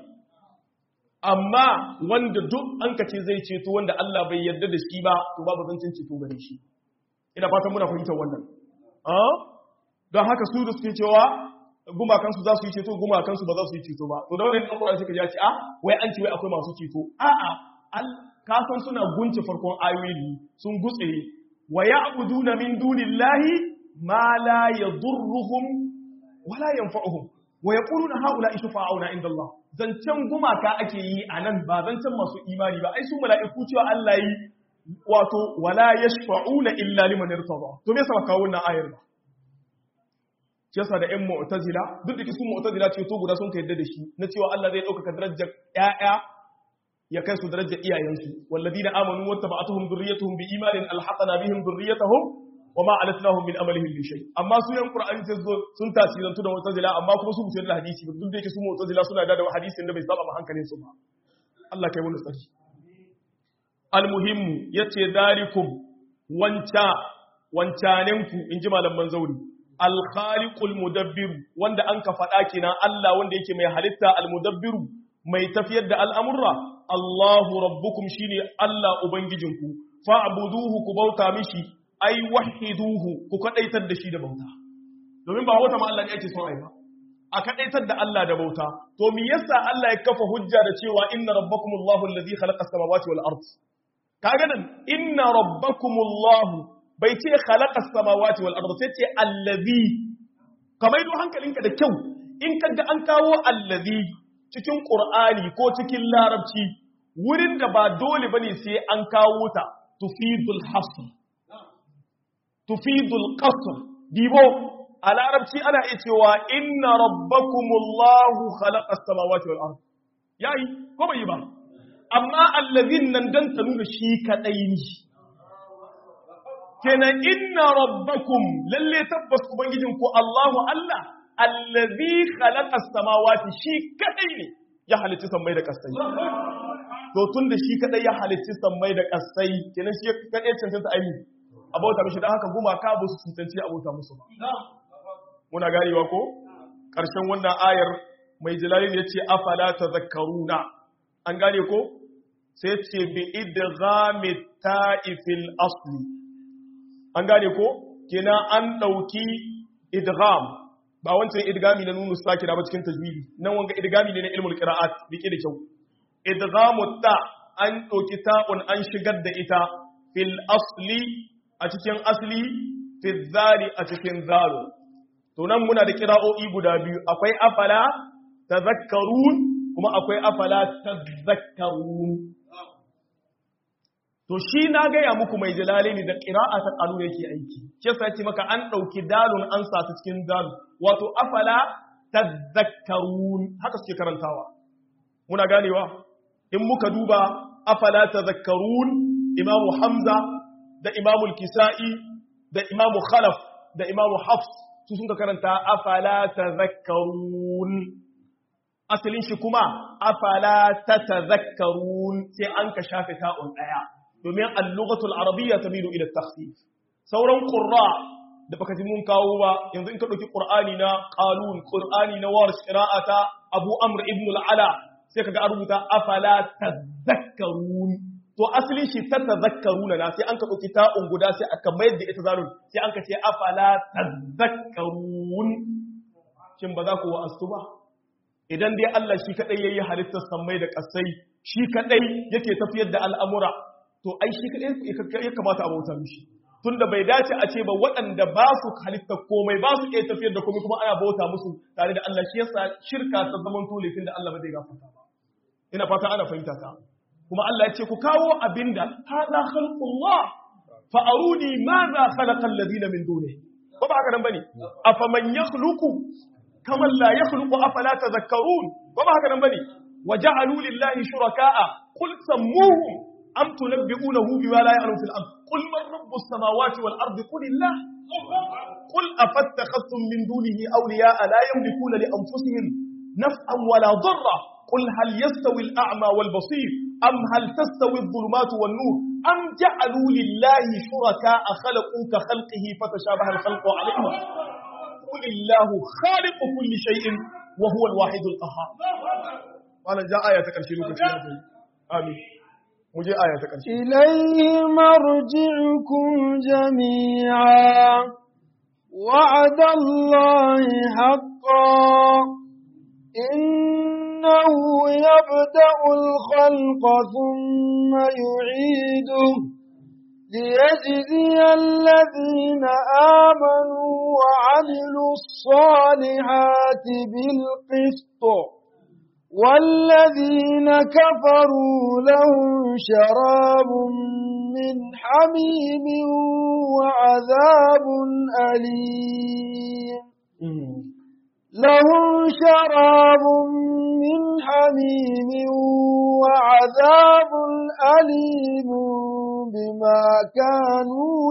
amma wanda duk an kace zai ceto wanda Allah bai yarda da shi ba to babu zancin ceto gare shi ina fatan muna fahimtar wannan ah don haka su da suke cewa gumakansu za su yi ceto gumakansu ba za su yi ceto ba to da wannan dan Qur'ani suka ji ce ah wai an ce wai akwai masu ceto a'a al kasan suna gunce farkon ayoyi sun gutse wa ya'buduna min dunillahi ma la yadurruhum wa la yanfa'uhum wa yaquluna haula shufa'auna inda Allah zancen gumaka ake yi anan ba zancen masu imani ba ai su mala'iku cewa Allah yi wato wala yashfa'una illa liman irtada to me yasa kawo wannan ayar ba yasa da ƴan mu'tazila duk da kisu mu'tazila ce to guda sun ka yadda da shi na cewa Allah zai dauka darajar ƴaƴa ya kai su darajar iyayensu walladina amanu wattaba'atuhum dhurriyyatuhum biimanin alhaqana bihim dhurriyyatuhum wama alatnahum min amalihim bi shay amma su yan qur'ani sai sun tasirantu da mu'tazila amma kuma su musu da hadisi duk da yake su mu'tazila suna da hadisin da bai saba ma hankalin su ba Allah kai mu tsari almuhimmu yace dalikum wanca wancanenku inji malaman zauri alkhaliqul mudabbir wanda an ka faɗa kina Allah wanda yake mai halitta almudabbir mai tafiyar da al'amurra Allahu rabbukum shine Allah ubangijinku fa'buduhu ku bauta mishi ai wahiduhu ku kadaitar da shi da bauta domin ba wata ma Allah ne yake son ai ba a kadaitar da Allah da bauta to me yasa Allah ya kafa hujja da cewa inna rabbakumullahu allazi khalaqa as-samawati wal ard kaga nan inna rabbakumullahu bai ce khalaqa samawati wal arda sai ce allazi kamar ido hankalinka da kyau in kaga an kawo allazi cikin qur'ani ko cikin larabci wurin da ba dole bane sai an kawo ta tufidul hasr tufidul qasr dibo a larabci ana iya cewa inna rabbakumullahu khalaqa samawati wal arda yayi ko bai ba amma allazin nan dan ta nuna shi kadai ne kenan inna rabbakum lalle tabbas ubangijin ku Allahu Allah allazi khalaqa as-samawati shi kadai ne ya halicci sammai da kasai to tunda shi kadai ya halicci sammai da kasai kenan shi kadai cancanta ayi abota mishi dan haka gumaka ba su cancanci abota musu ba muna ganewa ko karshen wannan ayar mai jalalin yace afala tadhakkaruna an gane ko sai ce bi idghami ta'ifil asli an gane ko kenan an dauki idgham ba wancan idgami na nunu sakira ba cikin tajwidi nan wanga idgami ne na ilmul qira'at bike da kyau idghamu ta an dauki ta'un an shigar da ita fil asli a cikin asli fi zali a cikin zalo to nan muna da qira'o'i guda biyu akwai afala tadhakkarun kuma akwai afala tadhakkarun to shi na gaya muku mai jalalaini da qira'a ta qalu yake aiki ke sai ce maka an dauki dalun an sa ta cikin dalu wato afala tadhakkarun haka suke karantawa muna ganewa in muka duba afala tadhakkarun imamu hamza da imamu al-kisa'i da imamu khalaf da imamu hafs su sun karanta afala tadhakkarun asalin shi kuma afala tatadhakkarun sai an ka shafe ta'un daya domin al-lughatul arabiyya tamilu ila at-takhfif sauran qurra da baka ji mun kawo ba yanzu in ka dauki qur'ani na qalun qur'ani na warsh qira'ata abu amr ibn al-ala sai kaga an rubuta afala tadhakkarun to asalin shi tatadhakkaruna na sai an ka dauki ta'un guda sai aka mayar da ita zalun sai an ka ce afala tadhakkarun shin ba za ku wa'astu ba idan dai Allah shi kadai yayi halittar samai da kasai shi kadai yake tafiyar da al'amura to ai shi kadai ya kamata a bauta mishi tunda bai dace a ce ba waɗanda ba su halitta komai ba su iya tafiyar da komai kuma ana bauta musu tare da Allah shi yasa shirka ta zaman tolifin da Allah ba zai gafarta ba ina fata ana fahimta ta kuma Allah ya ce ku kawo abinda hada khalqullah fa aruni madha khalaqa alladhina min dunihi ba ba haka nan bane afaman yakhluqu kama la yakhluqu afala tadhakkarun ba ba haka nan bane waja'alu lillahi shuraka'a qul sammuhum am tunabbi'unahu bima la ya'lamu fil ard qul man rabbus samawati wal ardi qul illah qul afattakhadtum min dunihi awliya'a la yamlikuna li anfusihim naf'an wala darra qul hal yastawi al a'ma wal basir am hal tastawi adh-dhulumatu wan nur am ja'alu lillahi shuraka'a khalaqu ka khalqihi fatashabaha al khalqu 'alayhim qul illahu khaliqu kulli shay'in wa huwa al wahid al qahhar wannan ja aya ta karshe lokaci amin muje aya ta ƙarshe ilayhi marji'ukum jami'a wa'ada Allahi haqqan innahu yabda'u al-khalqa thumma yu'iduhu liyajziya alladhina amanu wa 'amilu s-salihati bil-qist والذين كفروا لهم شراب من حميم وعذاب أليم لهم شراب من حميم وعذاب أليم بما كانوا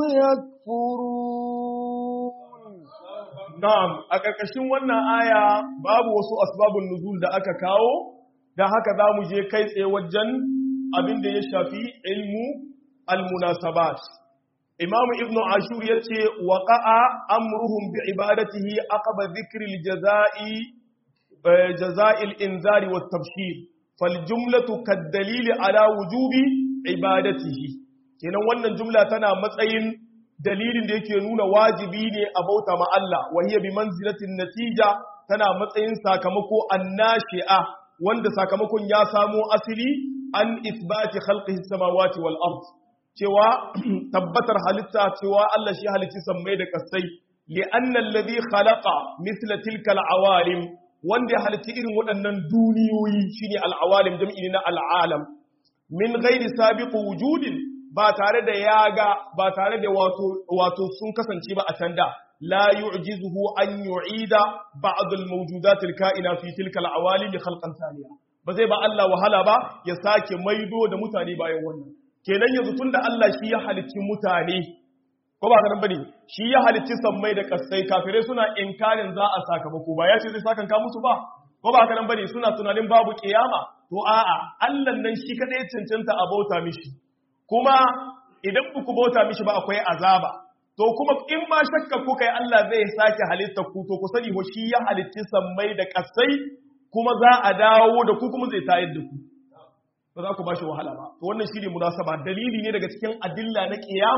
يكفرون Na'am, a ƙarƙashin wannan aya babu wasu asbabun nuzul da aka kawo, da haka za mu je kai tsaye wajen abin da ya shafi ilmu al-munasabat. Imam Ibn Ashur ya ce, waƙa'a amruhum bi ibadatihi aqaba zikril jaza'i jaza'il inzari wa tabshir, fal jumlatu kad dalili ala wujubi ibadatihi. Kenan wannan jumla tana matsayin dalilin da yake nuna wajibi ne a bauta ma Allah wa hiya bi manzilatin natija tana matsayin sakamako annashi'a wanda sakamakon ya samo asili an isbati khalqihi samawati wal ard cewa tabbatar halitta cewa Allah shi halicci sammai da kasai li anna alladhi khalaqa mithla tilka al awalim wanda ya halicci irin waɗannan duniyoyi shine al awalim jam'i na al alam min ghairi sabiqu wujudin ba tare da yaga ba tare da wato wato sun kasance ba a can da la yu'jizuhu an yu'ida ba'd al-mawjudat al-ka'ina fi tilka al-awalim khalqan thaniya ba zai ba Allah wahala ba ya sake maido da mutane bayan wannan kenan yanzu tunda Allah shi ya halicci mutane ko ba ka nan bane shi ya halicci sammai da kasai kafirai suna inkarin za a sakamako ba ya ce zai sakanka musu ba ko ba ka nan bane suna tunanin babu kiyama to a'a Allah nan shi kadai cancanta a bauta mishi kuma idan ku bauta mishi ba akwai azaba to kuma in ma shakka ku kai Allah zai sake halitta ku to ku sani ho shi ya halitti sammai da kasai kuma za a dawo da ku kuma zai tayar da ku ba za ku bashi wahala ba to wannan shine munasaba dalili ne daga cikin adilla na kiyama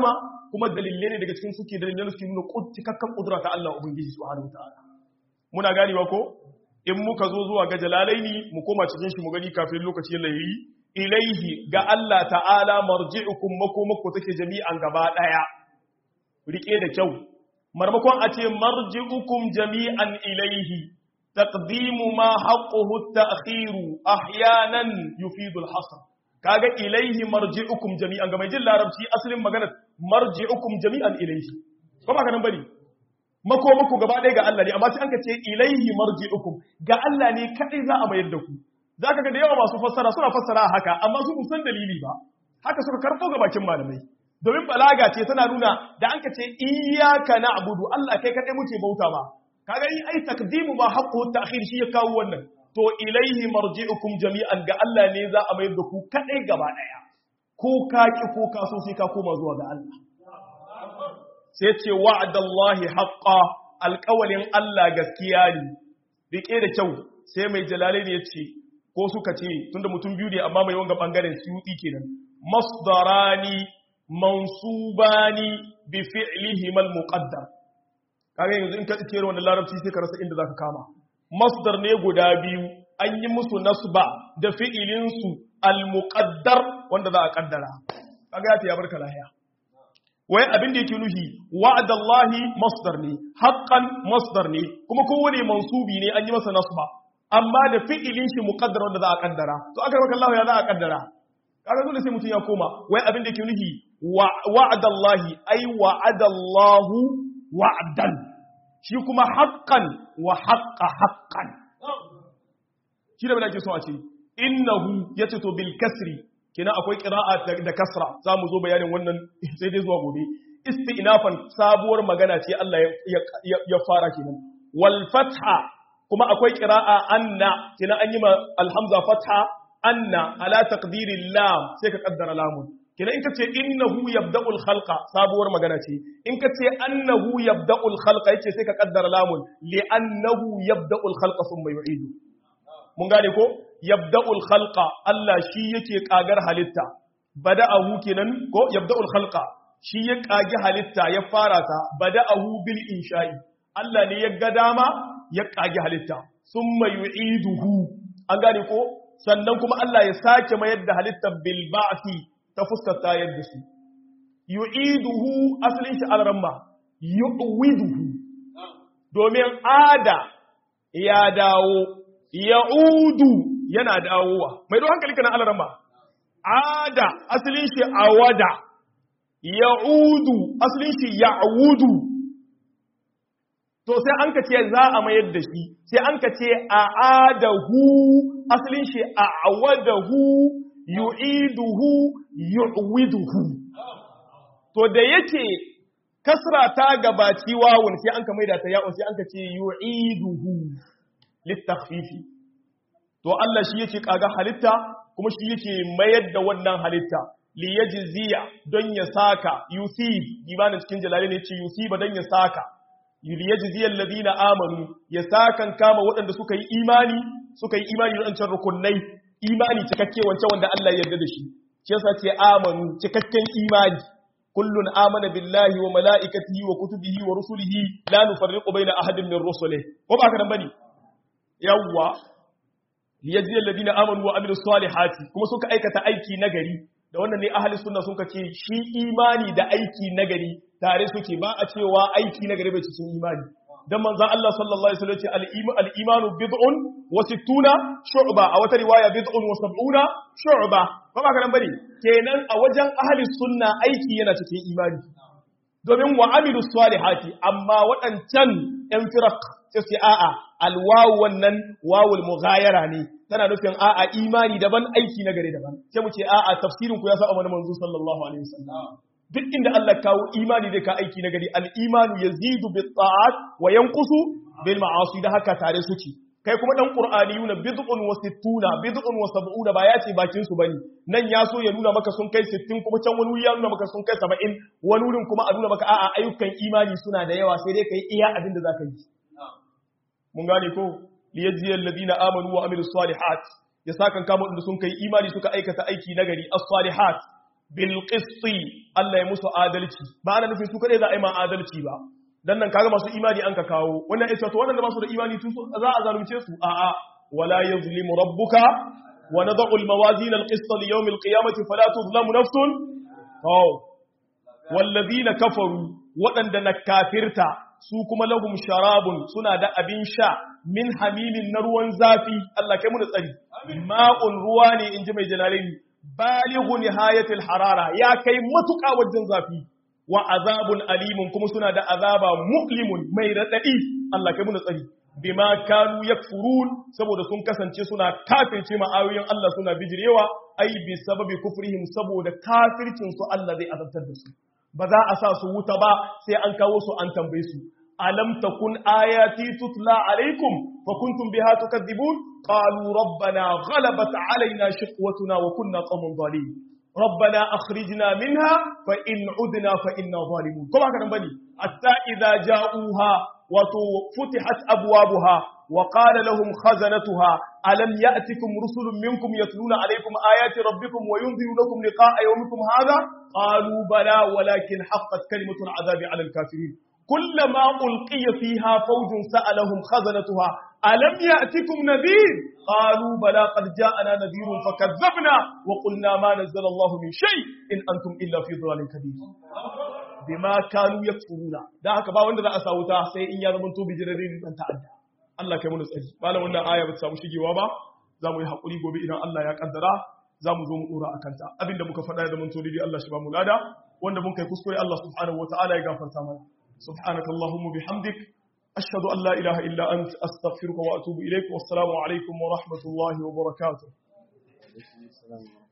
kuma dalilai ne daga cikin suke dalilai da suke nuna cikakken kudura ta Allah ubangiji subhanahu wataala muna gani ba ko in muka zo zuwa ga jalalaini mu koma cikin shi mu gani kafin lokaci ya yi ilaihi ga Allah ta'ala marji'ukum makomako take jami'an gaba daya rike da kyau marmakon a ce marji'ukum jami'an ilaihi taqdimu ma haqquhu at-ta'khiru ahyanan yufidu al-hasr kaga ilaihi marji'ukum jami'an ga mai jin larabci asalin magana marji'ukum jami'an ilaihi ko ba kana bane makomako gaba daya ga Allah ne amma sai an ka ce ilaihi marji'ukum ga Allah ne kadai za a mayar da ku zaka ga da yawa masu fassara suna fassara haka amma su san dalili ba haka suka karbo ga bakin malamai domin balaga ce tana nuna da an ka ce iyyaka na'budu Allah kai kadai muke bauta ba kaga yi ai takdimu ma haqqu ta'khir shi ya kawo wannan to ilaihi marji'ukum jami'an ga Allah ne za a mayar da ku kadai gaba daya ko ka ki ko ka so sai ka koma zuwa ga Allah sai ce wa'adallahi haqqan alqawlin Allah gaskiya ne rike da kyau sai mai jalalain ya ce ko suka ce tunda mutum biyu ne amma mai wanga bangaren suyuti kenan masdarani mansubani bi fi'lihi mal muqaddar kage yanzu in ka tsere wannan larabci sai ka rasa inda zaka kama masdar ne guda biyu an yi musu nasba da fi'ilin su al muqaddar wanda za a kaddara kage ya ce ya barka lahiya wai abin da yake nufi wa'adallahi masdar ne haqqan masdar ne kuma kowane mansubi ne an yi masa nasba amma da fi'ilin shi muqaddar wanda za a kaddara to aka maka Allah ya za a kaddara kaga dole sai mutun ya koma wai abin da yake nufi wa'adallahi ai wa'adallahu wa'dan shi kuma haqqan wa haqqa haqqan shi da ake so a ce innahu yace to bil kasri kina akwai qira'a da kasra zamu zo bayanin wannan sai dai zuwa gobe istinafan sabuwar magana ce Allah ya fara kenan wal fatha kuma akwai qira'a anna kina an yi ma alhamza fatha anna ala taqdiril lam sai ka kaddara lamun kina in kace innahu yabda'ul khalqa sabuwar magana ce in kace annahu yabda'ul khalqa yace sai ka kaddara lamun li annahu yabda'ul khalqa thumma yu'idu mun gane ko yabda'ul khalqa Allah shi yake kagar halitta bada'ahu kenan ko yabda'ul khalqa shi ya kage halitta ya fara ta bada'ahu bil insha'i Allah ne ya ga dama ya kage halitta summa yu'iduhu an gane ko sannan kuma Allah ya sake mayar da halitta bil ba'thi ta fuskar tayar da su yu'iduhu asalin shi al-ramma yu'widuhu domin ada ya dawo ya'udu yana dawowa mai don hankali kana alarama ada asalin shi awada ya'udu asalin shi ya'udu to sai an ka ce za a mayar da shi sai an ka ce a'adahu asalin shi a'awadahu yu'iduhu yu'widuhu to da yake kasra ta gabaci wawun sai an ka maida ta ya'un sai an ka ce yu'iduhu litakhfifi to Allah shi yake kaga halitta kuma shi yake mayar da wannan halitta li yajziya don ya saka yusib dibana cikin jalali ne ce yusiba don ya saka li yajziya alladhina amanu ya sakan kama waɗanda suka yi imani suka yi imani da wancan rukunai imani cikakke wancan wanda Allah ya yarda da shi shi yasa ce amanu cikakken imani kullun amana billahi wa malaikatihi wa kutubihi wa rusulihi la nufarriqu baina ahadin min rusulihi ko ba ka dan bane yawwa liyajzi alladhina amanu wa amilus salihati kuma suka aikata aiki nagari da wannan ne ahli sunna suka ce shi imani da aiki nagari tare suke ba a cewa aiki nagari bai cikin imani dan manzon Allah sallallahu alaihi wasallam ce al-imanu bid'un wa sittuna shu'ba a wata riwaya bid'un wa sab'una shu'ba ba ba kan bari kenan a wajen ahli sunna aiki yana cikin imani domin wa amilus salihati amma waɗancan yan firaq sai a'a alwawu wannan wawul mughayara ne tana nufin a'a imani daban aiki na gare daban sai mu ce a'a tafsirin ku ya saba mana manzo sallallahu alaihi wasallam duk inda Allah kawo imani da ka aiki na gari al-imanu yazidu bit ta'at wa yanqusu bil ma'asi da haka tare suke kai kuma dan qur'aniyuna bid'un wa sittuna bid'un wa sab'una ba ya ce bakin su bane nan ya so ya nuna maka sun kai sittin kuma can wani wuri ya nuna maka sun kai saba'in wani wurin kuma a nuna maka a'a ayyukan imani suna da yawa sai dai kai iya abin da zaka yi mun gane ko liyajziyal ladina amanu wa amilus salihat ya sakan kama inda sun kai imani suka aikata aiki nagari as-salihat bil qisti Allah ya musu adalci ba ana nufin su kadai za a yi ma adalci ba dan nan kaga masu imani an ka kawo wannan ita to wannan da ba su da imani tun za a zalunce su a a wala yuzlimu rabbuka wa nad'u al mawazin al qist li yawm al qiyamati fala tuzlamu nafsun aw walladhina kafaru wadanda na kafirta su kuma lahum sharabun suna da abin sha min hamimin na ruwan zafi Allah kai mu da tsari ma'un ruwa ne inji mai jalalaini balighu nihayatil harara ya kai matuƙa wajen zafi wa azabun alimun kuma suna da azaba mu'limun mai radadi Allah kai mu da tsari bima kanu yakfurun saboda sun kasance suna kafirce ma ayoyin Allah suna bijirewa ai bi sababi kufrihim saboda kafircin su Allah zai azabtar da su ba za a sa su wuta ba sai an kawo su an tambaye su alam takun ayati tutla alaikum fa kuntum biha tukadzibun qalu rabbana ghalabat alaina shiqwatuna wa kunna qawman zalimin rabbana akhrijna minha fa in udna fa inna zalimun kuma haka nan bane hatta idza ja'uha wa futihat abwabuha wa qala lahum khazanatuha alam ya'tikum rusulun minkum yatluna alaykum ayati rabbikum wa yunzirunakum liqa'a yawmikum hadha qalu bala walakin haqqat kalimatu al'adabi 'ala al-kafirin kullama ulqiya fiha fawjun sa'alahum khazanatuha alam ya'tikum nadhir qalu bala qad ja'ana nadhirun fakadhabna wa qulna ma nazzala Allahu min shay in antum illa fi dhalalin kabir bima kanu yakfuruna dan haka ba wanda za a sa wuta sai in ya zama to bijirarin dan ta'adda Allah kai mu tsari malam wannan aya ba ta samu shigewa ba za mu yi hakuri gobe idan Allah ya kaddara za mu zo mu dora akan ta abinda muka faɗa da mun to dai Allah shi ba mu lada wanda mun kai kuskure Allah subhanahu wataala ya gafarta mana subhanakallahumma bihamdik ashhadu an la ilaha illa ant astaghfiruka wa atubu ilaik wassalamu alaikum wa rahmatullahi wa barakatuh